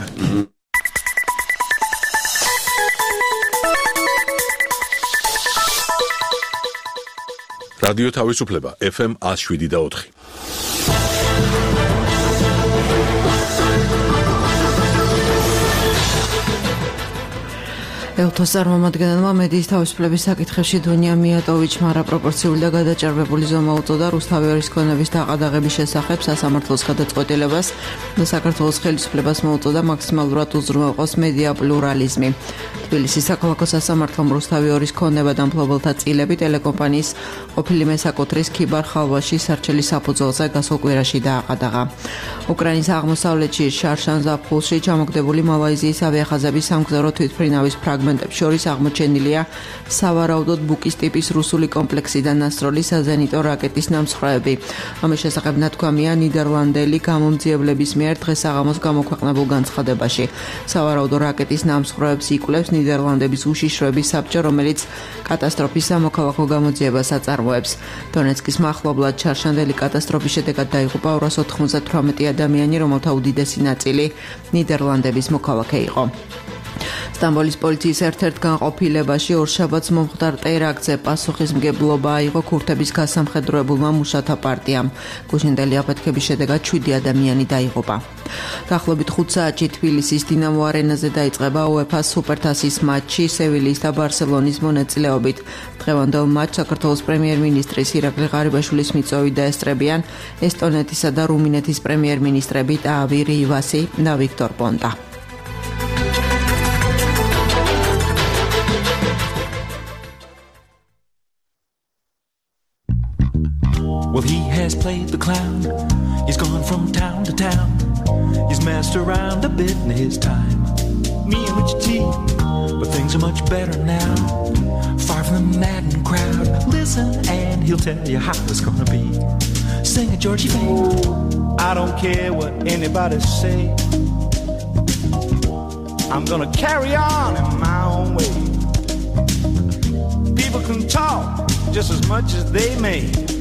რადიო თავისუფლება ეფ ემ ათს შვიდი და ოთხი. ელთოს წარმომადგენელმა მედიის თავისუფლების საკითხებში დუნია მიატოვიჩმა რაპროპორციული და გადაჭარბებული ზომა უწოდა რუსთავი ორის ქონების დაყადაღების შესახებ სასამართლოს გადაწყვეტილებას და საქართველოს ხელისუფლებას მოუწოდა მაქსიმალურად უზრუნველყოს მედია პლურალიზმი. თბილისის საქალაქო სასამართლომ რუსთავი ორის ქონება და მფლობელთა წილები ტელეკომპანიის ყოფილი მესაკუთრის ქიბარ ხალვაში სარჩელი საფუძველზე გასულ კვირაში დააყადაღა. უკრაინის აღმოსავლეთში შარშან ზაფხულში ჩამოგდებული მალაიზიის ავიახაზების სამგზავრო თვითმფრინავის ფრაგმენტებს შორის აღმოჩენილია სავარაუდოდ ბუკის ტიპის რუსული კომპლექსიდან დასროლი საზენიტო რაკეტის ნამსხვრევები. ამის შესახებ ნათქვამია ნიდერლანდელი გამომძიებლების მიერ დღეს საღამოს გამოქვეყნებულ განცხადებაში. სავარაუდო რაკეტის ნამსხვრევებს იკვლევს ნიდერლანდების უშიშროების საბჭო, რომელიც კატასტროფის სამოქალაქო გამოძიებას აწარმოებს. დონეცკის მახლობლად ჩარშანდელი კატასტროფის შედეგად დაიღუპა ორას ოთხმოცდათვრამეტი ადამიანი, რომელთა უდიდესი ნაწილი ნიდერლანდების მოქალაქე იყო. სტამბოლის პოლიციის ერთ-ერთ განყოფილებაში ორშაბათს მომხდარ ტერაქტზე პასუხისმგებლობა აიღო ქურთების გასამხედროებულმა მუშათა პარტიამ. გუშინდელი აფეთქების შედეგად შვიდი ადამიანი დაიღუპა. დაახლოებით ხუთ საათში თბილისის დინამო არენაზე დაიწყება უეფა-ს სუპერთასის მატჩი სევილიის და ბარსელონის მონაწილეობით. დღევანდელ მატჩს საქართველოს პრემიერ-მინისტრის ირაკლი ღარიბაშვილის მიწვევით დაესწრებიან ესტონეთისა და რუმინეთის პრემიერ-მინისტრები ტაავი რივასი და ვიქტორ პონტა. Well, he has played the clown. He's gone from town to town. He's messed around a bit in his time. Me and Richard T, but things are much better now. Far from the maddened crowd. Listen and he'll tell you how it's gonna be. Sing it, Georgie Fame. I don't care what anybody say. I'm gonna carry on in my own way. People can talk just as much as they may.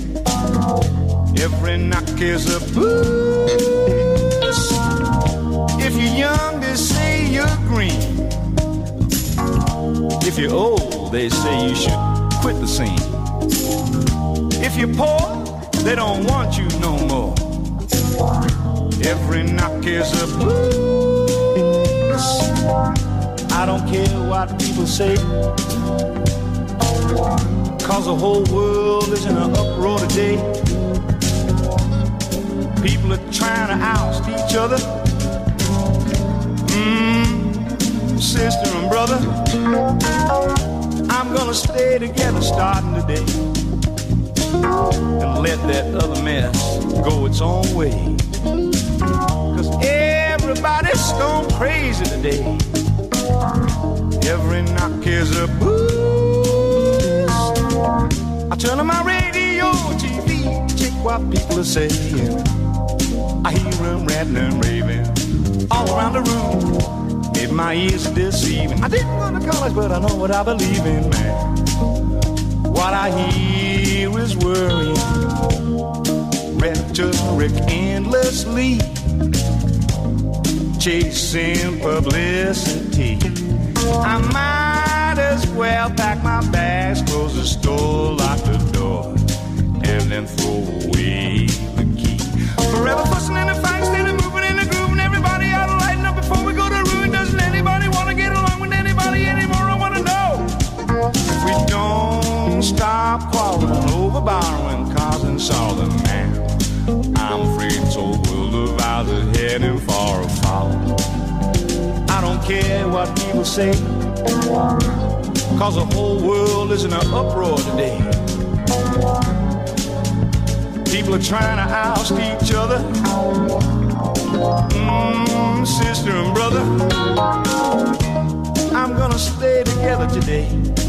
Every knock is a boost. If you're young, they say you're green. If you're old, they say you should quit the scene. If you're poor, they don't want you no more. Every knock is a boost. I don't care what people say, 'cause the whole world is in an uproar today. People are trying to oust each other. Mm, sister and brother, I'm gonna stay together starting today. and let that other mess go its own way. Cause everybody's gone crazy today. Every knock is a boost. I turn on my radio, T V, check what people are saying. I hear them ranting and raving all around the room. Maybe my ears are deceiving. I didn't go to college, but I know what I believe in, man. What I hear is worrying, rhetoric endlessly, chasing publicity. I might as well pack my bags, close the store, lock the door, and then throw away the key. Forever fussing and fighting, steady moving in the groove, and everybody ought to lighten up before we go to ruin. Doesn't anybody want to get along with anybody anymore? I want to know. If we don't stop quarreling over borrowing cars and solid, man, I'm afraid this whole world of ours is heading for a fall. I don't care what people say, cause the whole world is in an uproar today. People are trying to oust each other, mm, sister and brother. I'm gonna stay together today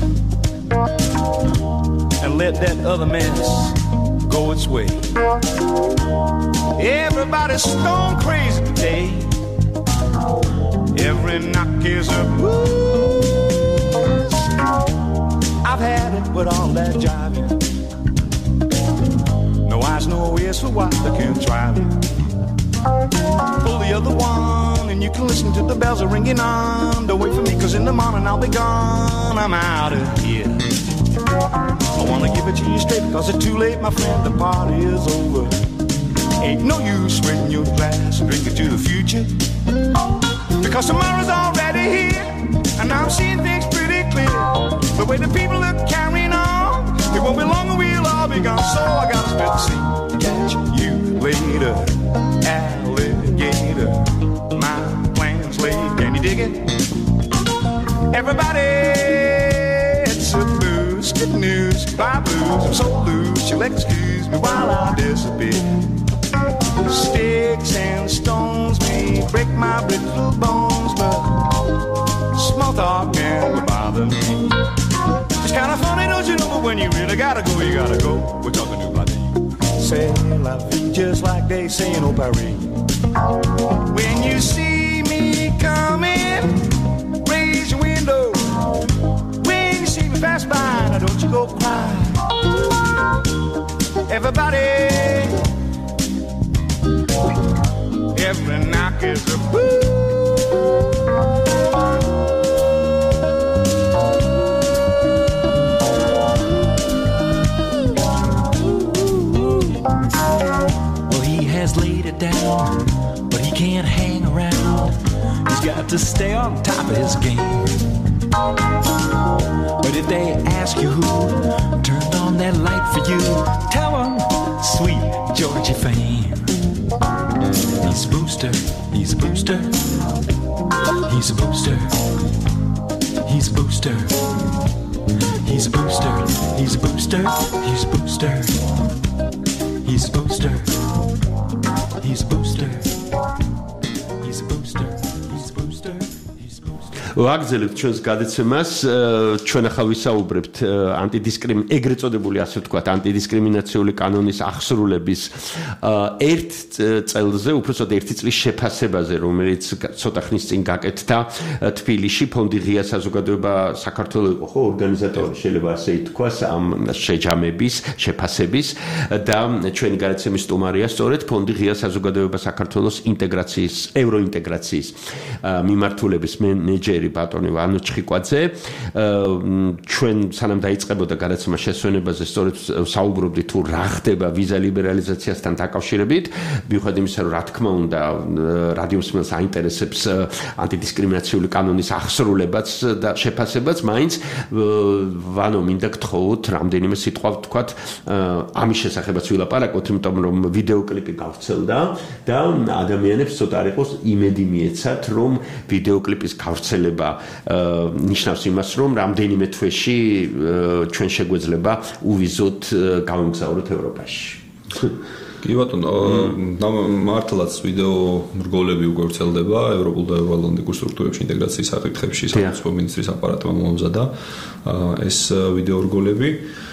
and let that other mess go its way. Everybody's stone crazy today. Every knock is a boost. I've had it with all that jiving. No eyes, no ears for what I can drive it. Pull the other one and you can listen to the bells are ringing on. Don't wait for me, cause in the morning I'll be gone. I'm out of here. I wanna give it to you straight, cause it's too late, my friend, the party is over. Ain't no use sweating your glass and drinking to the future, because tomorrow's already here, and I'm seeing things pretty clear. The way the people are carrying on, it won't be long and we'll all be gone. So I gotta spit the sea, catch you later, alligator. My plan's laid, can you dig it? Everybody, it's a blues, good news, goodbye blues. I'm so loose, you'll excuse me while I disappear. Sticks and stones may break my brittle bones, but small talk never bother me. It's kind of funny, don't you know, but when you really gotta go, you gotta go. We're talking to bloody. C'est la vie, just like they say in Old Paris. When you see me coming, raise your window. When you see me pass by, now don't you go cry. Everybody, every knock is a boo. Well, he has laid it down, but he can't hang around. He's got to stay on top of his game. But if they ask you who turned on that light for you, tell them sweet Georgie Fame. He's a booster, he's a booster, he's a booster, he's a booster, he's a booster, he's a booster, he's a booster, he's a booster, he's a booster, he's a booster, he's a booster. ვაგრძელებთ ჩვენს გადაცემას. ჩვენ ახლა ვისაუბრებთ ანტიდისკრიმ ეგრეთ წოდებული ასე ვთქვათ ანტიდისკრიმინაციული კანონის აღსრულების ერთ წელზე, უბრალოდ ერთი წლის შეფასებაზე, რომელიც ცოტა ხნის წინ გაკეთდა თბილისში. ფონდი ღია საზოგადოება საქართველოს იყო ხო ორგანიზატორი, შეიძლება ასე ითქვას, ამ შეჯამების, შეფასების და ჩვენი გადაცემის სტუმარია სწორედ ფონდი ღია საზოგადოება საქართველოს ინტეგრაციის, ევროინტეგრაციის მიმართულების მენეჯერი ბატონი ვანო ჩხიკვაძე. ჩვენ სანამ დაიწყებოდა გადაცემა შესვენებაზე სწორედ საუბრობდით თუ რა ხდება ვიზა ლიბერალიზაციასთან დაკავშირებით, მიუხედავად იმისა, რომ რა თქმა უნდა რადიო მსმენელს აინტერესებს ანტიდისკრიმინაციული კანონის აღსრულებაც და შეფასებაც, მაინც ვანო მინდა გთხოვოთ რამდენიმე სიტყვა ვთქვათ ამის შესახებაც ვილაპარაკოთ, იმიტომ რომ ვიდეო კლიპი გავრცელდა და ადამიანებს ცოტა არ იყოს იმედი მიეცათ, რომ ვიდეო კლიპის გავრცელება ნიშნულება ნიშნავს იმას, რომ რამდენიმე თვეში ჩვენ შეგვეძლება უვიზოთ გავიმგზავროთ ევროპაში. კი ბატონო, მართლაც ვიდეო რგოლები უკვე ვრცელდება ევროპულ და ევროატლანტიკურ სტრუქტურებში ინტეგრაციის საკითხებში, სახელმწიფო მინისტრის აპარატმა მომზადა ეს ვიდეო რგოლები.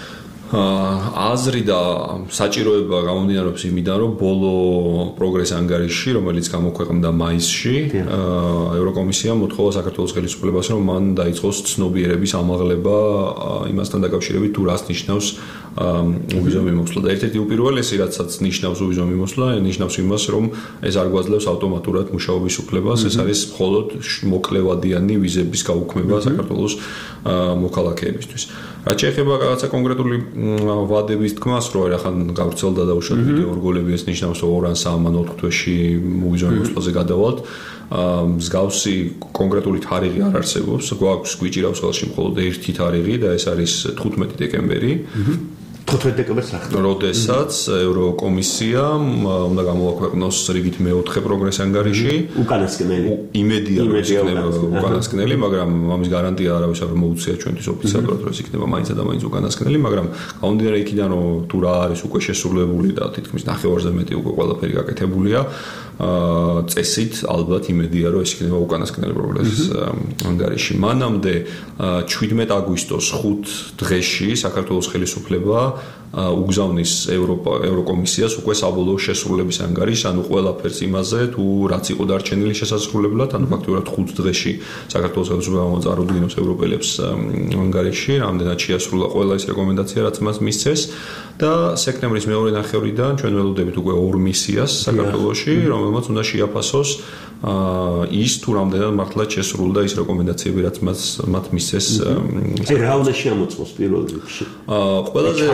აზრი და საჭიროება გამომდინარეობს იმიდან, რომ ბოლო პროგრეს ანგარიში, რომელიც გამოქვეყნდა მაისში, ევროკომისიამ მოთხოვა საქართველოს ხელისუფლებას, რომ მან დაიწყოს ცნობიერების ამაღლება იმასთან დაკავშირებით, თუ რას ნიშნავს უვიზო მიმოსვლა. და ერთ-ერთი უპირველესი, რაცაც ნიშნავს უვიზო მიმოსვლა, ნიშნავს იმას, რომ ეს არ გვაძლევს ავტომატურად მუშაობის უფლებას, ეს არის მხოლოდ მოკლევადიანი ვიზების გაუქმება საქართველოს მოქალაქეებისთვის. რაც შეეხება რაღაცა კონკრეტული ვადების თქმას, რომ ახლა გავრცელდა და უშუალოდ ვიდეო რგოლები ეს ნიშნავს, რომ ორ ან სამ ან ოთხ თვეში უვიზო მიმოსვლაზე გადავალთ. მსგავსი კონკრეტული თარიღი არ არსებობს. გვაქვს გვიჭირავს ხელში მხოლოდ ერთი თარიღი და ეს არის თხუთმეტი დეკემბერი. თხუთმეტი დეკემბერს რა ხდება? როდესაც ევროკომისიამ უნდა გამოაქვეყნოს რიგით მეოთხე პროგრეს ანგარიში. უკანასკნელი. იმედია რომ იქნება უკანასკნელი, მაგრამ ამის გარანტია არავის არ მოუწია ჩვენთვის ოფიციალურად, რომ ეს იქნება მაინც და მაინც უკანასკნელი, მაგრამ გამომდინარე იქიდან, რომ თუ რა არის უკვე შესრულებული და თითქმის ნახევარზე მეტი უკვე ყველაფერი გაკეთებულია, წესით ალბათ იმედია, რომ ეს იქნება უკანასკნელი პროგრესის ანგარიში. მანამდე შვიდმეტი აგვისტოს ხუთ დღეში საქართველოს ხელისუფლება უგზავნის ევროპა ევროკომისიას უკვე საბოლოო შესრულების ანგარიშს, ანუ ყველაფერს იმაზე, თუ რაც იყო დარჩენილი შესასრულებლად, ანუ ფაქტობრივად ხუთ დღეში საქართველოს ხელისუფლებამ წარუდგინოს ევროპელებს ანგარიში, რამდენად შეასრულა ყველა ის რეკომენდაცია, რაც მას მისცეს და სექტემბრის მეორე ნახევრიდან ჩვენ ველოდებით უკვე ორ მისიას საქართველოში, რომელმაც უნდა შეაფასოს ის თუ რამდენად მართლაც შესრულდა ის რეკომენდაციები, რაც მას მათ მისცეს. ეს რა უნდა შეამოწმოს პირველ რიგში? ყველაზე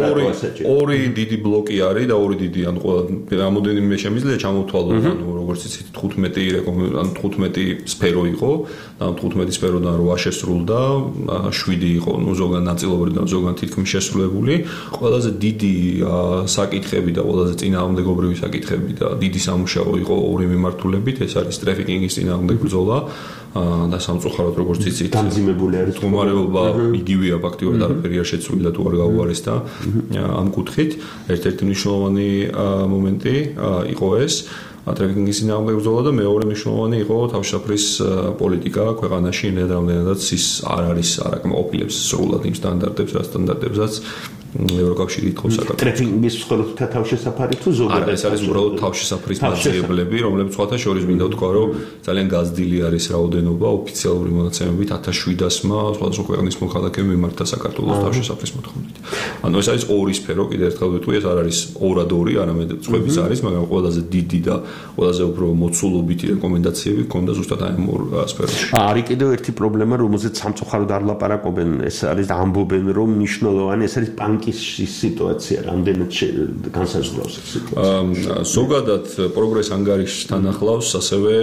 ორი დიდი ბლოკი არის და ორი დიდი, ანუ ყველა რამოდენიმე შემიძლია ჩამოვთვალოთ, ანუ როგორც იცით თხუთმეტი ანუ თხუთმეტი სფერო იყო, ანუ თხუთმეტი სფეროდან რვა შესრულდა, შვიდი იყო, ну ზოგან ნაწილობრივ, ზოგან თითქმის შესრულებული. ყველაზე დიდი საკითხები და ყველაზე წინააღმდეგობრივი საკითხები და დიდი სამუშაო იყო ორი მიმართულებით, ეს არის ტრაფიკინგის წინააღმდეგ ბრძოლა და სამწუხაროდ როგორც იცით, დამძიმებული არის მდგომარეობა იგივეა ფაქტიურად არაფერი არ შეცვლილი და თუ არ გაუარესდა ამ კუთხით. ერთ-ერთი მნიშვნელოვანი მომენტი იყო ეს ტრაფიკინგის წინააღმდეგ ბრძოლა და მეორე მნიშვნელოვანი იყო თავშესაფრის პოლიტიკა ქვეყანაში, რამდენადაც ის არ არის არ აკმაყოფილებს სრულად იმ სტანდარტებს, რა სტანდარტებსაც ევროკავშირი ითხოვს საქართველოს. ტრაფიკინგის მხოლოდ თავშესაფარი თუ ზოგადად? არა, ეს არის უბრალოდ თავშესაფრის მაძიებლები, რომლებიც სხვათა შორის მინდა ვთქვა, რომ ძალიან გაზრდილი არის რაოდენობა ოფიციალური მონაცემებით ათას შვიდასმა სხვადასხვა ქვეყნის მოქალაქემ მიმართა საქართველოს თავშესაფრის მოთხოვნით. ანუ ეს არის ორი სფერო, კიდევ ერთხელ ვიტყვი, ეს არ არის ორად ორი, არამედ წვებიც არის, მაგრამ ყველაზე დიდი და ყველაზე უფრო მოცულობითი რეკომენდაციები ჰქონდა ზუსტად ამ ორ სფეროში. არის კიდევ ერთი პრობლემა, რომელზეც სამწუხაროდ არ ლაპარაკობენ, ეს არის ამბობენ, რომ მნიშვნელოვანი ეს არის ბანკის სიტუაცია, რამდენად განსაზღვრავს ეს სიტუაცია. ზოგადად პროგრეს ანგარიშთან ახლავს ასევე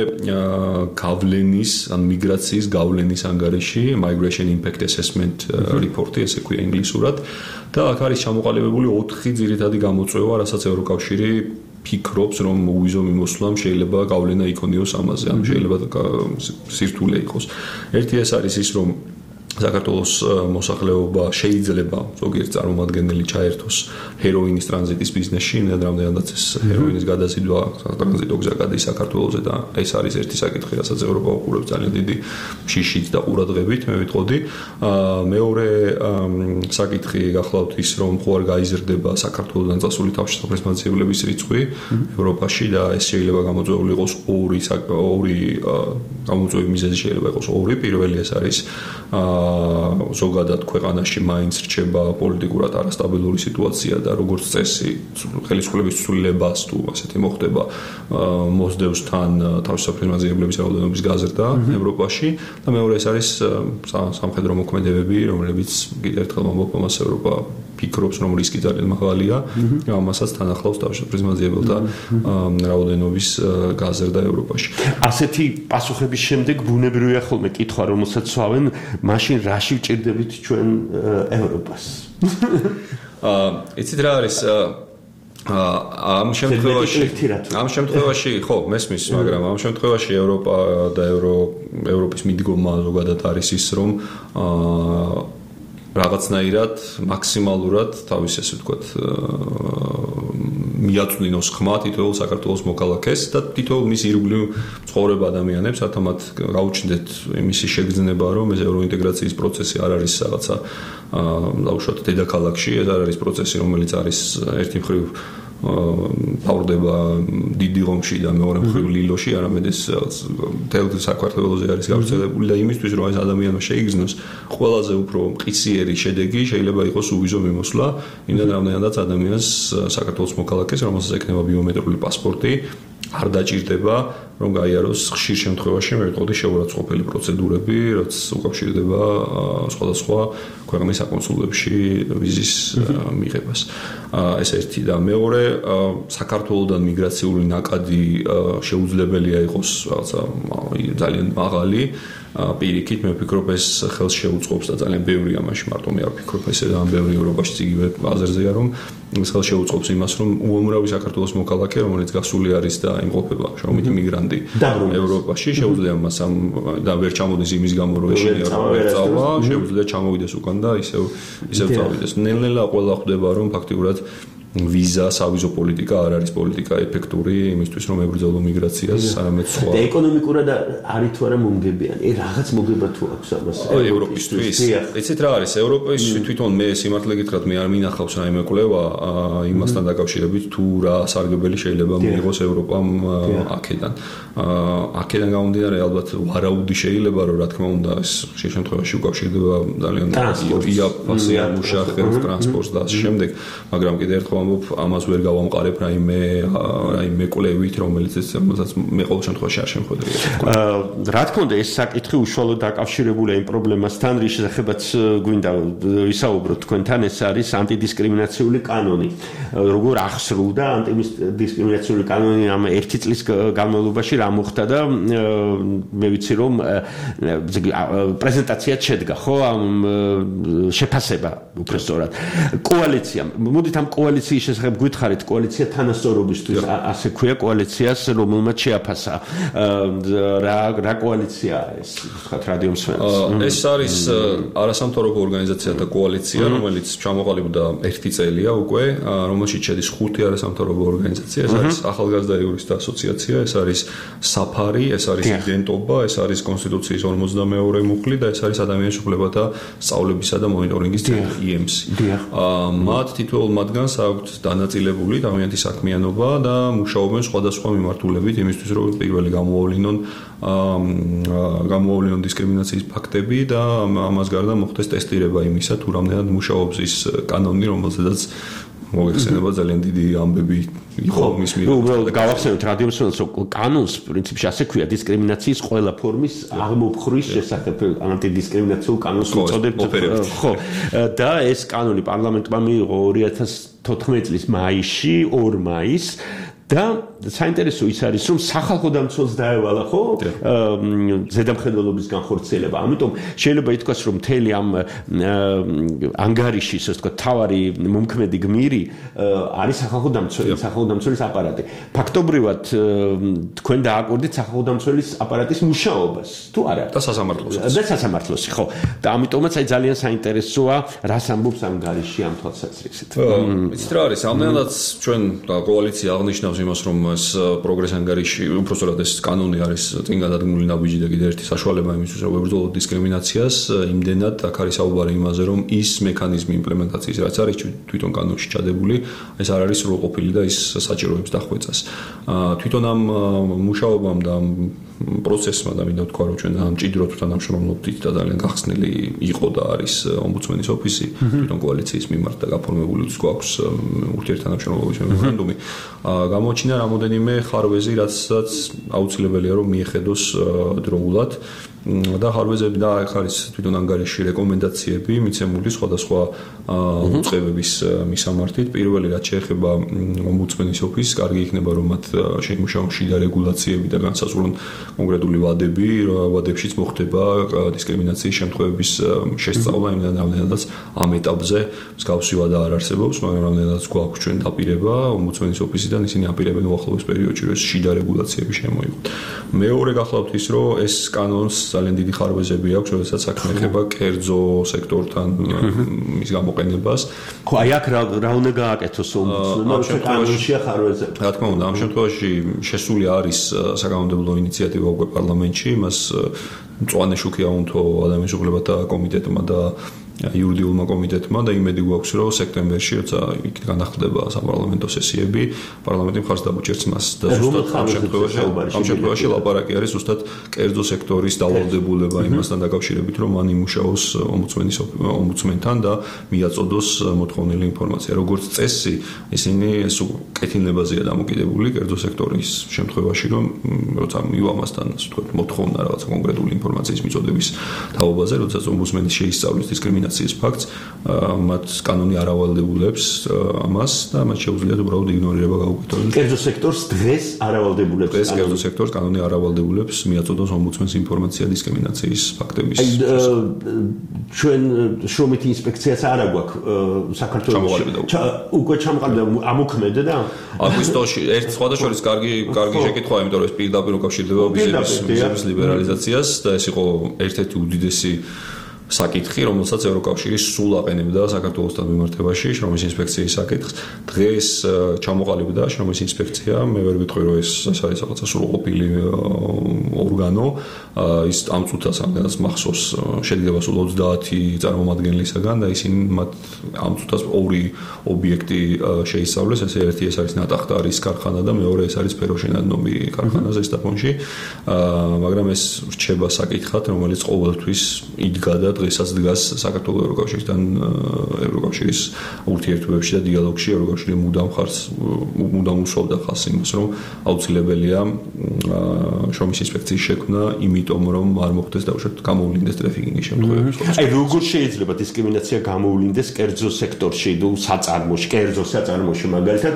გავლენის, ან მიგრაციის გავლენის ანგარიში, Migration Impact Assessment Report, ესე ქვია ინგლისურად, და აქ არის ჩამოყალიბებული ოთხი ძირითადი გამოწვევა, რასაც ევროკავშირი ფიქრობს, რომ უვიზო მიმოსვლამ შეიძლება გავლენა იქონიოს ამაზე, ან შეიძლება სირთულე იყოს. ერთი ეს არის ის, რომ საქართველოს მოსახლეობა შეიძლება ზოგიერთ წარმომადგენელი ჩაერთოს ჰეროინის ტრანზიტის ბიზნესში, რამდენადაც ეს ჰეროინის გადაზიდვა ტრანზიტო გზა გადის საქართველოზე და ეს არის ერთი საკითხი, რასაც ევროპა უყურებს ძალიან დიდი შიშით და ყურადღებით, მე ვიტყოდი. მეორე საკითხი გახლავთ ის, რომ ხო არ გაიზრდება საქართველოსთან წასული თავშესაფრის მაძიებლების რიცხვი ევროპაში და ეს შეიძლება გამოწვეული იყოს ორი ორი გამოწვეული მიზეზი შეიძლება იყოს ორი. პირველი ეს არის ზოგადად ქვეყანაში მაინც რჩება პოლიტიკურად არასტაბილური სიტუაცია და როგორც წესი ხელისუფლების ცვლილებას თუ ასეთი მოხდება მოსდევს თან თავშესაფრის მაძიებლების რაოდენობის გაზრდა ევროპაში და მეორე ეს არის სამხედრო მოქმედებები, რომლებიც კიდევ ერთხელ ვამბობ, ამას ევროპა ფიქრობს, რომ რისკი ძალიან მაღალია, ამასაც თან ახლავს თავშესაფრის მაძიებელთა რაოდენობის გაზრდა ევროპაში. ასეთი პასუხების შემდეგ ბუნებრივია ხოლმე კითხვა, რომელსაც სვავენ, მაშინ რაში ვჭირდებით ჩვენ ევროპას? აა, იცით რა არის ამ შემთხვევაში ამ შემთხვევაში ხო მესმის მაგრამ ამ შემთხვევაში ევროპა და ევრო ევროპის მიდგომა ზოგადად არის ის რომ რაღაცნაირად მაქსიმალურად თავის ესე ვთქვათ მიაწვდინოს ხმა თითოეულ საქართველოს მოქალაქეს და თითოეულ მის ირგვლივ ცხოვრება ადამიანებს რათა მათ გაუჩნდეთ იმისი შეგრძნება რომ ეს ევროინტეგრაციის პროცესი არ არის რაღაცა დაუშვათ დედაქალაქში ეს არ არის პროცესი რომელიც არის ერთი მხრივ თავდება დიდი რომში და მეორე მხრივ ლილოში არამედ ეს თელ საქართველოზე არის გავრცელებული და იმისთვის რომ ეს ადამიანმა შეიგრძნოს ყველაზე უფრო მყისიერი შედეგი შეიძლება იყოს უვიზო მიმოსვლა იმდენ რამდენადაც ადამიანს საქართველოს მოქალაქეს რომელსაც ექნება ბიომეტრიული პასპორტი არ დაჭირდება რომ გაიაროს ხშირ შემთხვევაში მე ვიტყოდი შეურაცხყოფელი პროცედურები რაც უკავშირდება სხვადასხვა ქვეყნის საკონსულებში ვიზის მიღებას ეს ერთი და მეორე საქართველოსდან მიგრაციული ნაკადი შეუძლებელია იყოს რაღაცა ძალიან მაღალი პირიქით მე ვფიქრობ ეს ხელს შეუწყობს და ძალიან ბევრი ამაში მარტო მე არ ვფიქრობ ესე და ბევრი ევროპაში იგივე აზერზეა რომ ეს ხელს შეუწყობს იმას რომ უამრავი საქართველოს მოქალაქე რომელიც გასული არის და იმყოფება შრომითი მიგრანტი ევროპაში შეუძლია მას ამ და ვერ ჩამოდის იმის გამო რომ ეშინია რომ ვერ წავა შეუძლია ჩამოვიდეს უკან და ისევ ისევ წავიდეს ნელ-ნელა ყველა ხვდება რომ ფაქტიურად ვიზა, სავიზო პოლიტიკა არ არის პოლიტიკა ეფექტური იმისთვის რომ ებრძოლო მიგრაციას, არამედ სხვა. და ეკონომიკურად არის თუ არა მომგებიანი? ე რაღაც მოგება თუ აქვს ამას? ევროპისთვის. იცით რა არის? ევროპის თვითონ მე სიმართლე გითხრათ, მე არ მინახავს რაიმე კვლევა იმასთან დაკავშირებით თუ რა სარგებელი შეიძლება მიიღოს ევროპამ აქედან. აქედან გამომდინარე ალბათ ვარაუდი შეიძლება რომ რა თქმა უნდა ეს შემთხვევაში უკავშირდება ძალიან იაფასი მუშახელ ტრანსპორტს და ამ შემდეგ, მაგრამ კიდევ ერთხელ ამას ვერ გავამყარებ რაიმე რაიმე კვლევით რომელიც რომელსაც მე ყოველ შემთხვევაში არ შემხვედრია. რა თქმა უნდა ეს საკითხი უშუალოდ დაკავშირებულია იმ პრობლემასთან რის შესახებაც გვინდა ვისაუბროთ თქვენთან ეს არის ანტიდისკრიმინაციული კანონი. როგორ ახსრულდა ანტიდისკრიმინაციული კანონი ამ ერთი წლის განმავლობაში რა მოხდა და მე ვიცი რომ პრეზენტაციაც შედგა ხო ამ შეფასება უბრალოდ კოალიცია მოდით ამ კოალიციის შესახებ გითხარით კოალიცია თანასწორობისთვის ასე ქვია კოალიციას რომელმაც შეაფასა რა რა კოალიციაა ეს ვთქვათ რადიო მსმენელს ეს არის არასამთავრობო ორგანიზაციათა კოალიცია რომელიც ჩამოყალიბდა ერთი წელია უკვე რომელშიც შედის ხუთი არასამთავრობო ორგანიზაცია ეს არის ახალგაზრდა იურისტთა ასოციაცია ეს არის საფარი ეს არის იდენტობა ეს არის კონსტიტუციის ორმოცდამეორე მუხლი და ეს არის ადამიანის უფლებათა სწავლებისა და მონიტორინგის ცენტრი ი ემ სი მათ თითოეულ მათგანს აქვთ დანაწილებული თავიანთი საქმიანობა და მუშაობენ სხვადასხვა მიმართულებით იმისთვის რომ პირველი გამოავლინონ გამოავლინონ დისკრიმინაციის ფაქტები და ამას გარდა მოხდეს ტესტირება იმისა თუ რამდენად მუშაობს ის კანონი რომელზედაც მოგეხსენება ძალიან დიდი ამბები იყო მის მიერ. უბრალოდ გავახსენოთ რადიო მსმენელს რომ კანონს პრინციპში ასე ქვია დისკრიმინაციის ყველა ფორმის აღმოფხრის შესახებ ანტიდისკრიმინაციულ კანონს უწოდებთ. ხო და ეს კანონი პარლამენტმა მიიღო ორი ათას თოთხმეტი წლის მაისში ორ მაისს და საინტერესო ის არის რომ სახალხო დამცველს დაევალა ხო ზედამხედველობის განხორციელება ამიტომ შეიძლება ითქვას რომ მთელი ამ ანგარიში ასე ვთქვათ თავარი მომქმედი გმირი არის სახალხო დამცველი სახალხო დამცველის აპარატი ფაქტობრივად თქვენ დააკვირდით სახალხო დამცველის აპარატის მუშაობას თუ არა და სასამართლოს და სასამართლოს ხო და ამიტომაც აი ძალიან საინტერესოა რას ამბობს ანგარიში ამ თვალსაზრისით იცით რა არის ამდენადაც ჩვენ კოალიცია აღნიშნავს იმას რომ ეს პროგრეს ანგარიში უпростоრად ეს კანონი არის წინ გადადგმული ნაბიჯი და კიდევ ერთი საშუალება იმისთვის რომ ვებრძოლოთ დისკრიმინაციას იმდენად აქ არის საუბარი იმაზე რომ ის მექანიზმი იმპლემენტაციის რაც არის თვითონ კანონში ჩადებული ეს არ არის სრულყოფილი და ის საჭიროებს დახვეწას თვითონ ამ მუშაობამ და ამ პროცესმა და მინდა ვთქვა რომ ჩვენ ამ ჭიდროთ თანამშრომლობდით და ძალიან გახსნილი იყო და არის ომბუდსმენის ოფისი თვითონ კოალიციის მიმართ და გაფორმებული ის გვაქვს ურთიერთთანამშრომლობის მემორანდუმი გამოჩინა რამოდენიმე ხარვეზი, რაცაც აუცილებელია რომ მიეხედოს დროულად და ხარვეზები და აქ არის თვითონ ანგარიში რეკომენდაციები მიცემული სხვადასხვა უწყებების მისამართით. პირველი რაც შეეხება ომბუდსმენის ოფისს, კარგი იქნება რომ მათ შეიმუშაონ შიდა რეგულაციები და განსაზღვრონ კონკრეტული ვადები, ვადებშიც მოხდება დისკრიმინაციის შემთხვევების შესწავლა, იმდენ რამდენადაც ამ ეტაპზე მსგავსი ვადა არ არსებობს, მაგრამ რამდენადაც გვაქვს ჩვენ დაპირება ომბუდსმენის ოფისიდან, ისინი აპირებენ უახლოეს პერიოდში რომ შიდა რეგულაციები შემოიღოთ. მეორე გახლავთ ის რომ ეს კანონს ძალიან დიდი ხარვეზები აქვს, როდესაც საქმე ეხება კერძო სექტორთან მის გამოყენებას. ხო, აი აქ რა უნდა გააკეთოს ომბუდსმენმა კანონშია ხარვეზები? რა თქმა უნდა, ამ შემთხვევაში შესული არის საკანონმდებლო ინიციატივა უკვე პარლამენტში, მას მწვანე შუქი აუნთო ადამიანის უფლებათა კომიტეტმა და იურიდიულმა კომიტეტმა და იმედი გვაქვს რომ სექტემბერში როცა იქ განახლდება საპარლამენტო სესიები პარლამენტი მხარს დაუჭერს მას და ზუსტად ამ შემთხვევაში ამ შემთხვევაში ლაპარაკი არის ზუსტად კერძო სექტორის დავალდებულება იმასთან დაკავშირებით რომ მან იმუშაოს ომბუდსმენის ომბუდსმენთან და მიაწოდოს მოთხოვნილი ინფორმაცია როგორც წესი ისინი ეს კეთილნებაზეა დამოკიდებული კერძო სექტორის შემთხვევაში რომ როცა მივამასთან ასე ვთქვათ მოთხოვნა რაღაცა კონკრეტული ინფორმაციის მიწოდების თაობაზე როდესაც ომბუდსმენი შეისწავლის დისკრიმინაციის ფაქტს მათ კანონი არ ავალდებულებს ამას და მათ შეუძლიათ უბრალოდ იგნორირება გაუკეთონ. კერძო სექტორს დღეს არ ავალდებულებს. ეს კერძო სექტორს კანონი არ ავალდებულებს მიაწოდოს ომბუდსმენს ინფორმაცია დისკრიმინაციის ფაქტების. აი ჩვენ შრომითი ინსპექციაც არ აქვს საქართველოში. უკვე ჩამოყალიბდა ამოქმედა და აგვისტოში ერთ სხვადასხვა კარგი კარგი შეკითხვა, იმიტომ რომ ეს პირდაპირ უკავშირდება ვიზების ლიბერალიზაციას და ეს იყო ერთ-ერთი უდიდესი საკითხი, რომელსაც ევროკავშირი სულ აყენებდა საქართველოსთან მიმართებაში შრომის ინსპექციის საკითხს. დღეს ჩამოყალიბდა შრომის ინსპექცია, მე ვერ ვიტყვი რომ ეს ეს არის რაღაცა სრულყოფილი ორგანო, ის ამ წუთას ამდენად მახსოვს შედგება სულ ოცდაათი წარმომადგენლისაგან და ისინი მათ ამ წუთას ორი ობიექტი შეისწავლეს, ესე ერთი ეს არის ნატახტარის ქარხანა და მეორე ეს არის ფეროშენადნობი ქარხანა ზესტაფონში, მაგრამ ეს რჩება საკითხად, რომელიც ყოველთვის იდგა და დღესაც დგას საქართველოს ევროკავშირთან ევროკავშირის ურთიერთობებში და დიალოგში ევროკავშირი მუდამ ხარს მუდამ უსვამდა ხაზს იმას რომ აუცილებელია შრომის ინსპექციის შექმნა იმიტომ რომ არ მოხდეს დაუშვათ გამოვლინდეს ტრაფიკინგის შემთხვევები. აი როგორ შეიძლება დისკრიმინაცია გამოვლინდეს კერძო სექტორში თუ საწარმოში, კერძო საწარმოში მაგალითად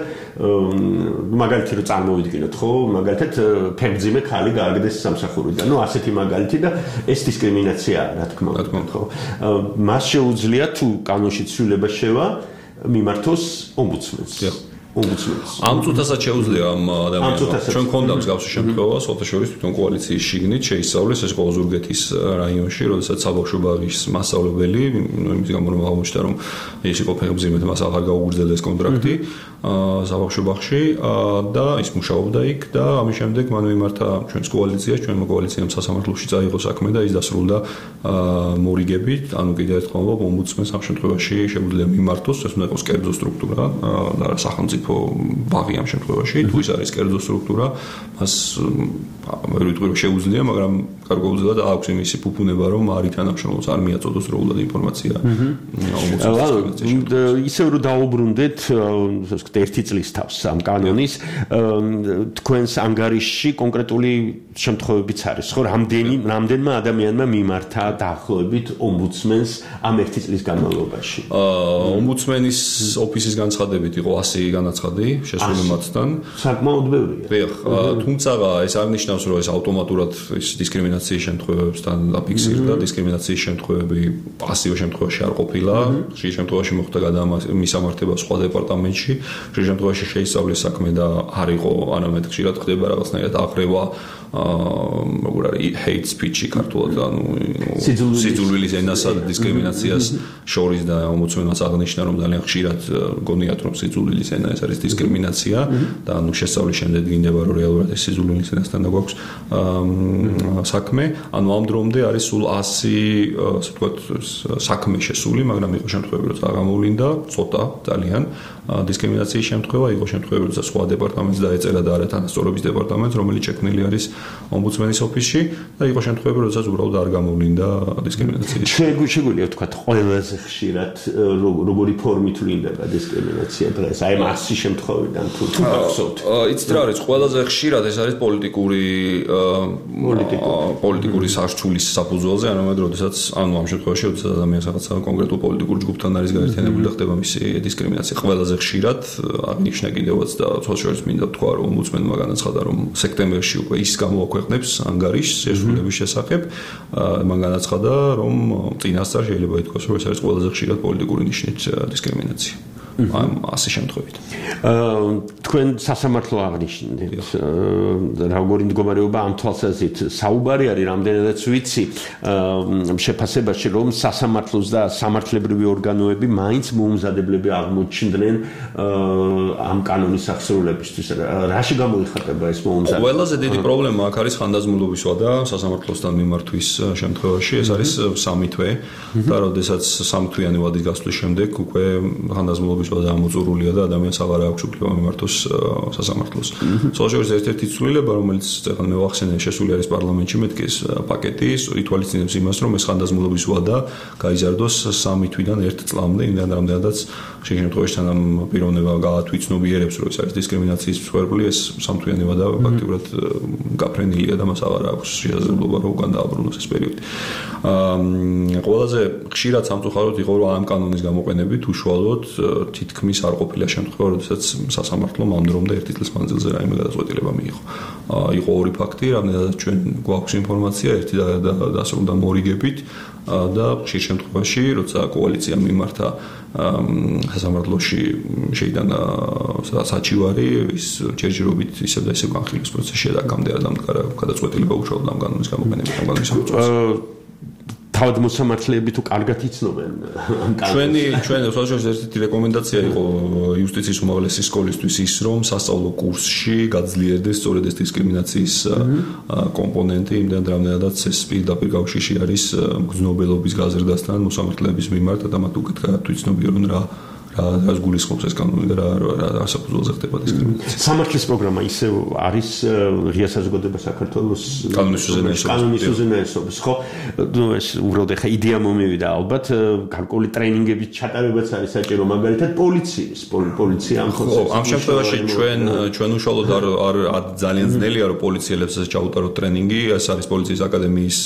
მაგალითი რომ წარმოვიდგინოთ ხო მაგალითად ფებძიმე ხალი გააგდეს სამსახურიდან. ნუ ასეთი მაგალითი და ეს დისკრიმინაციაა რა თქმა უნდა. მას შეუძლია თუ კანონში ცვლილება შევა მიმართოს ომბუდსმენს. ომბუდსმენს. ამ წუთასაც შეუძლია ამ ადამიანს. ჩვენ გქონდა მსგავსი შემთხვევა, სხვათა შორის თვითონ კოალიციის შიგნით შეისწავლეს ეს იყო ზურგეთის რაიონში, როდესაც საბავშვო ბაღის მასწავლებელი, იმის გამო რომ აღმოჩნდა რომ ის იყო ფეხბურთელად, მას აღარ გაუგრძელეს კონტრაქტი საბავშვო ბაღში და ის მუშაობდა იქ და ამის შემდეგ მან მიმართა ჩვენს კოალიციას, ჩვენმა კოალიციამ სასამართლოში წაიღო საქმე და ის დასრულდა მორიგებით, ანუ კიდევ ერთხელ ვამბობ, ომბუდსმენს ამ შემთხვევაში შეუძლია მიმართოს, ეს უნდა იყოს კერძო სტრუქტურა და სახელმწიფო ბაღი ამ შემთხვევაში, თუ ის არის კერძო სტრუქტურა, მას ვერ ვიტყვი რომ შეუძლია, მაგრამ გარკვეულწილად აქვს იმისი ფუფუნება, რომ არ ითანამშრომლობს, არ მიაწოდოს დროულად ინფორმაცია. ისევ რომ დაუბრუნდეთ ერთი წლის თავს ამ კანონის თქვენს ანგარიშში კონკრეტული შემთხვევებიც არის, ხო, რამდენი რამდენმა ადამიანმა მიმართა დაახლოებით ომბუდსმენს ამ ერთი წლის განმავლობაში? ომბუდსმენის ოფისის განცხადებით იყო ასი განაცხადი შესული მათთან. საკმაოდ ბევრია. დიახ, თუმცა ეს არ ნიშნავს, რომ ეს ავტომატურად ის დისკრიმინაციის შემთხვევებთან დაფიქსირდა, დისკრიმინაციის შემთხვევები პასიო შემთხვევაში არ ყოფილა, ხშირ შემთხვევაში მოხდა გადამისამართება სხვა დეპარტამენტში, ხშირ შემთხვევაში შეისწავლეს საქმე და არ იყო არამედ ხშირად ხდება რაღაცნაირად აღრევა როგორ არის hate speech-ი ქართულად, ანუ სიძულვილის ენასა და დისკრიმინაციას შორის და ომბუდსმენს აღნიშნა, რომ ძალიან ხშირად გონიათ, რომ სიძულვილის ენა ეს არის დისკრიმინაცია და ანუ შესწავლის შემდეგ გინდება, რომ რეალურად ეს სიძულვილის ენასთან გვაქვს საქმე, ანუ ამ დრომდე არის სულ ასი, ასე ვთქვათ, საქმე შესული, მაგრამ იყო შემთხვევები, როცა გამოვლინდა, ცოტა ძალიან, დისკრიმინაციის შემთხვევა იყო შემთხვევები, როცა სხვა დეპარტამენტს დაეწერა და არა თანასწორობის დეპარტამენტს, რომელიც შექმნილი არის ომბუდსმენის ოფისში და იყო შემთხვევები, როდესაც უბრალოდ არ გამოვლინდა დისკრიმინაციის. შეგვიძლია ვთქვათ, ყველაზე ხშირად როგორი ფორმით ვლინდება დისკრიმინაცია დღეს? აი მასში შემთხვევიდან თუ გახსოვთ. იცით რა არის, ყველაზე ხშირად ეს არის პოლიტიკური პოლიტიკური სარჩულის საფუძველზე, ანამდე როდესაც ანუ ამ შემთხვევაში როდესაც ადამიანს რაღაცა კონკრეტულ პოლიტიკურ ჯგუფთან არის გაერთიანებული და ხდება მისი დისკრიმინაცია. ყველაზე ხშირად აღნიშნა კიდევაც და თვალშორის მინდა ვთქვა, რომ ომბუდსმენმა განაცხადა, რომ სექტემბერში უკვე ის გამოაქვეყნებს ანგარიშს შესრულების შესახებ. მან განაცხადა, რომ წინასწარ შეიძლება ითქვას, რომ ეს არის ყველაზე ხშირად პოლიტიკური ნიშნით დისკრიმინაცია. ამ ასი შემთხვევით. თქვენ სასამართლო აღნიშნეთ, როგორი მდგომარეობა ამ თვალსაზრისით საუბარი არის, რამდენადაც ვიცი, შეფასებაში, რომ სასამართლოს და სამართლებრივი ორგანოები მაინც მოუმზადებლები აღმოჩნდნენ ამ კანონის აღსრულებისთვის. რაში გამოიხატება ეს მოუმზადებელობა? ყველაზე დიდი პრობლემა აქ არის ხანდაზმულობის ვადა სასამართლოსთან მიმართვის შემთხვევაში. ეს არის სამი თვე და როდესაც სამი თვიანი ვადის გასვლის შემდეგ უკვე ხანდაზმულობის ვადა ამოწურულია და ადამიანს აღარ აქვს უფლება მიმართოს სასამართლოს. სწორედ ერთ-ერთი ცვლილება, რომელიც ახლა მე ვახსენე, შესული არის პარლამენტში, მეთქი ეს პაკეტი, ითვალისწინებს იმას, რომ ეს ხანდაზმულობის ვადა გაიზარდოს სამი თვიდან ერთ წლამდე, იმდან რამდენადაც ხშირ შემთხვევაში თანამ პიროვნება გაათვითცნობიერებს, რომ ეს არის დისკრიმინაციის მსხვერპლი, ეს სამთვიანი ვადა ფაქტიურად გაფრენილია და მას აღარ აქვს შესაძლებლობა, რომ უკან დააბრუნოს ეს პერიოდი. ყველაზე ხშირად სამწუხაროდ იყო, რომ ამ კანონის გამოყენებით უშუალოდ თითქმის არ ყოფილა შემთხვევა, როდესაც სასამართლომ ამ დრომდე ერთი წლის მანძილზე რაიმე გადაწყვეტილება მიიღო. იყო ორი ფაქტი, რამდენადაც ჩვენ გვაქვს ინფორმაცია, ერთი დასრულდა მორიგებით და ხშირ შემთხვევაში, როცა კოალიციამ მიმართა სასამართლოში შეიტანა საჩივარი, ის ჯერჯერობით ისევ და ისევ განხილვის პროცესში და აქამდე არ დამდგარა გადაწყვეტილება უშუალოდ ამ კანონის გამოყენებით, ამ კანონის საფუძველზე. თავად მოსამართლეები თუ კარგად იცნობენ ამ კანონს. ჩვენი ჩვენი თვალსაჩინო ერთ-ერთი რეკომენდაცია იყო იუსტიციის უმაღლესი სკოლისთვის ის, რომ სასწავლო კურსში გაძლიერდეს სწორედ ეს დისკრიმინაციის კომპონენტი, იმდენ რამდენადაც ეს პირდაპირ კავშირში არის გრძნობელობის გაზრდასთან მოსამართლეების მიმართ და მათ უკეთ გაათვითცნობიერონ რა რას გულისხმობს ეს კანონი და რა რა საფუძველზე ხდება დისკრიმინაცია. სამართლის პროგრამა ისევ არის ღია საზოგადოება საქართველოს კანონის უზენაესობის. კანონის უზენაესობის, ხო? ნუ ეს უბრალოდ ახლა იდეა მომივიდა, ალბათ გარკვეული ტრენინგების ჩატარებაც არის საჭირო, მაგალითად პოლიციის, პოლიცია ამ ხოხს. ამ შემთხვევაში ჩვენ ჩვენ უშუალოდ არ არ ძალიან ძნელია რომ პოლიციელებს ეს ჩაუტაროთ ტრენინგი, ეს არის პოლიციის აკადემიის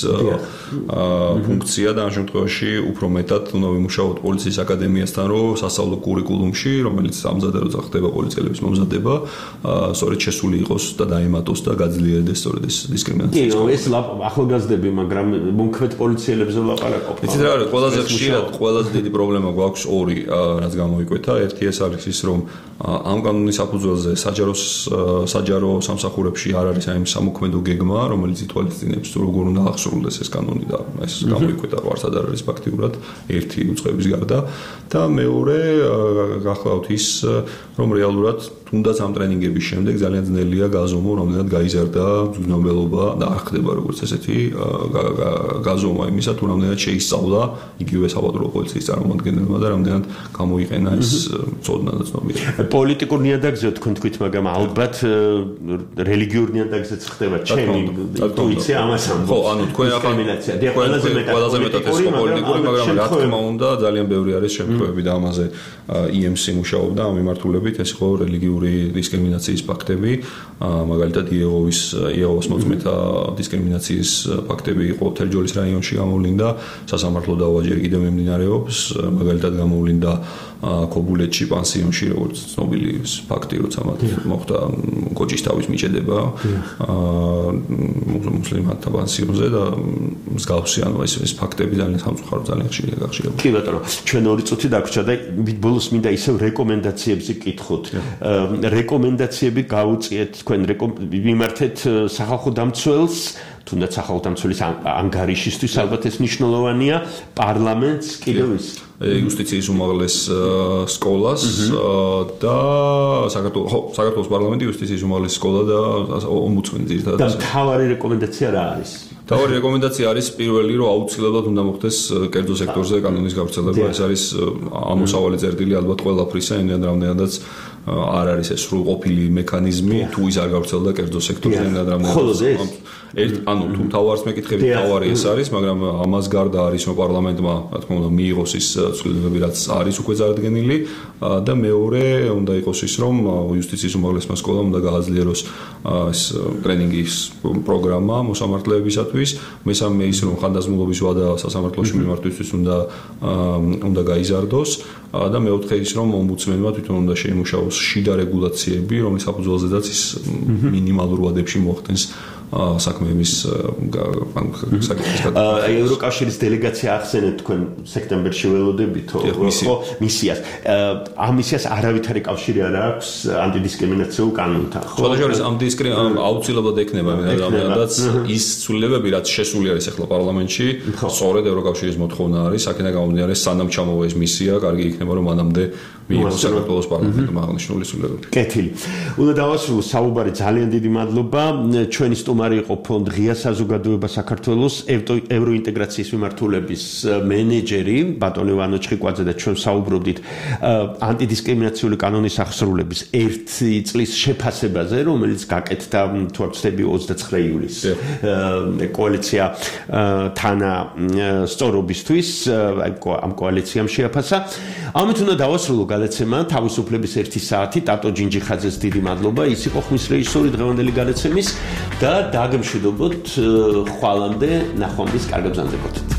ფუნქცია და ამ შემთხვევაში უფრო მეტად უნდა ვიმუშაოთ პოლიციის აკადემიასთან, რომ სასწავლო კურიკულუმში, რომელიც ამზადებდა რო ხდება პოლიციელების მომზადება, სწორედ შესული იყოს და დაემატოს და გაძლიერდეს სწორედ ეს დისკრიმინაცია. კი, ეს ახალგაზრდები, მაგრამ მომქმედ პოლიციელებზე ვლაპარაკობ. იცით რა არის, ყველაზე ხშირად, ყველაზე დიდი პრობლემა გვაქვს ორი, რაც გამოიკვეთა. ერთი ეს არის ის, რომ ამ კანონის საფუძველზე საჯარო საჯარო სამსახურებში არ არის აი სამოქმედო გეგმა, რომელიც ითვალისწინებს თუ როგორ უნდა აღსრულდეს ეს კანონი და ეს გამოიკვეთა, რომ არც არ არის ფაქტიურად ერთი უწყების გარდა და მეორე გახლავთ ის, რომ რეალურად თუნდაც ამ ტრენინგების შემდეგ ძალიან ძნელია გაზომო, რამდენად გაიზარდა ძნელობა და არ ხდება როგორც ესეთი გაზომა იმისა, თუ რამდენად შეისწავლა იგივე საბატონო პოლიციის წარმომადგენელმა და რამდენად გამოიყენა ეს ცოდნა და ცნობიერება. პოლიტიკურ ნიადაგზე თქვენ თქვით, მაგრამ ალბათ რელიგიურ ნიადაგზეც ხდება ჩემი ინტუიცია ამას ამბობს. ხო, ანუ თქვენ ახლა ყველაზე მეტად ეს პოლიტიკური, მაგრამ რა თქმა უნდა ძალიან ბევრი არის შემთხვევები და ამაზე ი ემ სი მუშაობდა ამ მიმართულებით, ეს იყო რელიგიური დისკრიმინაციის ფაქტები, მაგალითად იეჰოვის იეჰოვას მოწმეთა დისკრიმინაციის ფაქტები იყო თერჯოლის რაიონში გამოვლინდა, სასამართლო დავა ჯერ კიდევ მიმდინარეობს, მაგალითად გამოვლინდა ქობულეთში პანსიონში, როგორც ცნობილი ფაქტი, როცა მათ მოხდა კოჭის თავის მიჭედება მუსლიმანთა პანსიონზე და მსგავსი, ანუ ეს ეს ფაქტები ძალიან სამწუხარო, ძალიან ხშირია გახშირებული. კი ბატონო, ჩვენ ორი წუთი დაგვრჩა და ბოლოს მინდა ისევ რეკომენდაციებზე კითხოთ. რეკომენდაციები გაუწიეთ თქვენ მიმართეთ სახალხო დამცველს, თუნდაც სახალხო დამცველის ანგარიშისთვის ალბათ ეს მნიშვნელოვანია, პარლამენტს კიდევ ის იუსტიციის უმაღლეს სკოლას და საქართველოს ხო საქართველოს პარლამენტი იუსტიციის უმაღლეს სკოლა და ომბუდსმენი ძირითადად. და მთავარი რეკომენდაცია რა არის? თავი რეკომენდაცია არის პირველი რომ აუცილებლად უნდა მოხდეს კერძო სექტორზე კანონის გავრცელება. ეს არის ამოსავალი წერტილი ალბათ ყველაფრისა, იმდენ რამდენადაც არ არის ეს სრულყოფილი მექანიზმი თუ ის არ გავრცელდა კერძო სექტორზე იმდენ რამდენადაც ერთ ანუ თუ თავარს მეკითხები თავარი ეს არის, მაგრამ ამას გარდა არის რომ პარლამენტმა რა თქმა უნდა მიიღოს ის ცვლილებები რაც არის უკვე წარდგენილი და მეორე უნდა იყოს ის რომ იუსტიციის უმაღლესმა სკოლამ უნდა გააძლიეროს ეს ტრენინგის პროგრამა მოსამართლეებისათვის, მესამე ის რომ ხანდაზმულობის ვადა სასამართლოში მიმართვისთვის უნდა უნდა გაიზარდოს და მეოთხე ის რომ ომბუდსმენმა თვითონ უნდა შეიმუშაოს შიდა რეგულაციები, რომლის საფუძველზედაც ის მინიმალურ ვადებში მოახდენს საქმეების საკითხის გადაწყვეტას. აი ევროკავშირის დელეგაცია ახსენეთ თქვენ სექტემბერში ველოდებითო ხო მისიას. ამ მისიას არავითარი კავშირი არ აქვს ანტიდისკრიმინაციულ კანონთან, ხო? შესაძლოა ამ დისკრიმინაცია აუცილებლად ექნება, რადგანაც ის ცვლილებები რაც შესული არის ახლა პარლამენტში, სწორედ ევროკავშირის მოთხოვნა არის, აქედან გამომდინარე სანამ ჩამოვა ეს მისია, კარგი იქნება რომ მანამდე მიიღოს საქართველოს პარლამენტმა აღნიშნული ცვლილებები. კეთილი. უნდა დავასრულო საუბარი, ძალიან დიდი მადლობა. ჩვენი სტუმარი იყო ფონდ ღია საზოგადოება საქართველოს ევროინტეგრაციის მიმართულების მენეჯერი ბატონი ვანო ჩხიკვაძე და ჩვენ საუბრობდით ანტიდისკრიმინაციული კანონის აღსრულების ერთი წლის შეფასებაზე, რომელიც გაკეთდა თუ არ ვცდები ოცდაცხრე ივლისს კოალიცია თანა სწორობისთვის, ამ კოალიციამ შეაფასა. ამით უნდა დავასრულო გადაცემა თავისუფლების ერთი საათი. ტატო ჯინჯიხაძეს დიდი მადლობა, ის იყო ხმის რეჟისორი დღევანდელი გადაცემის და დაგემშვიდობოთ ხვალამდე ნახვამდის კარგად ბრძანდებოდეთ.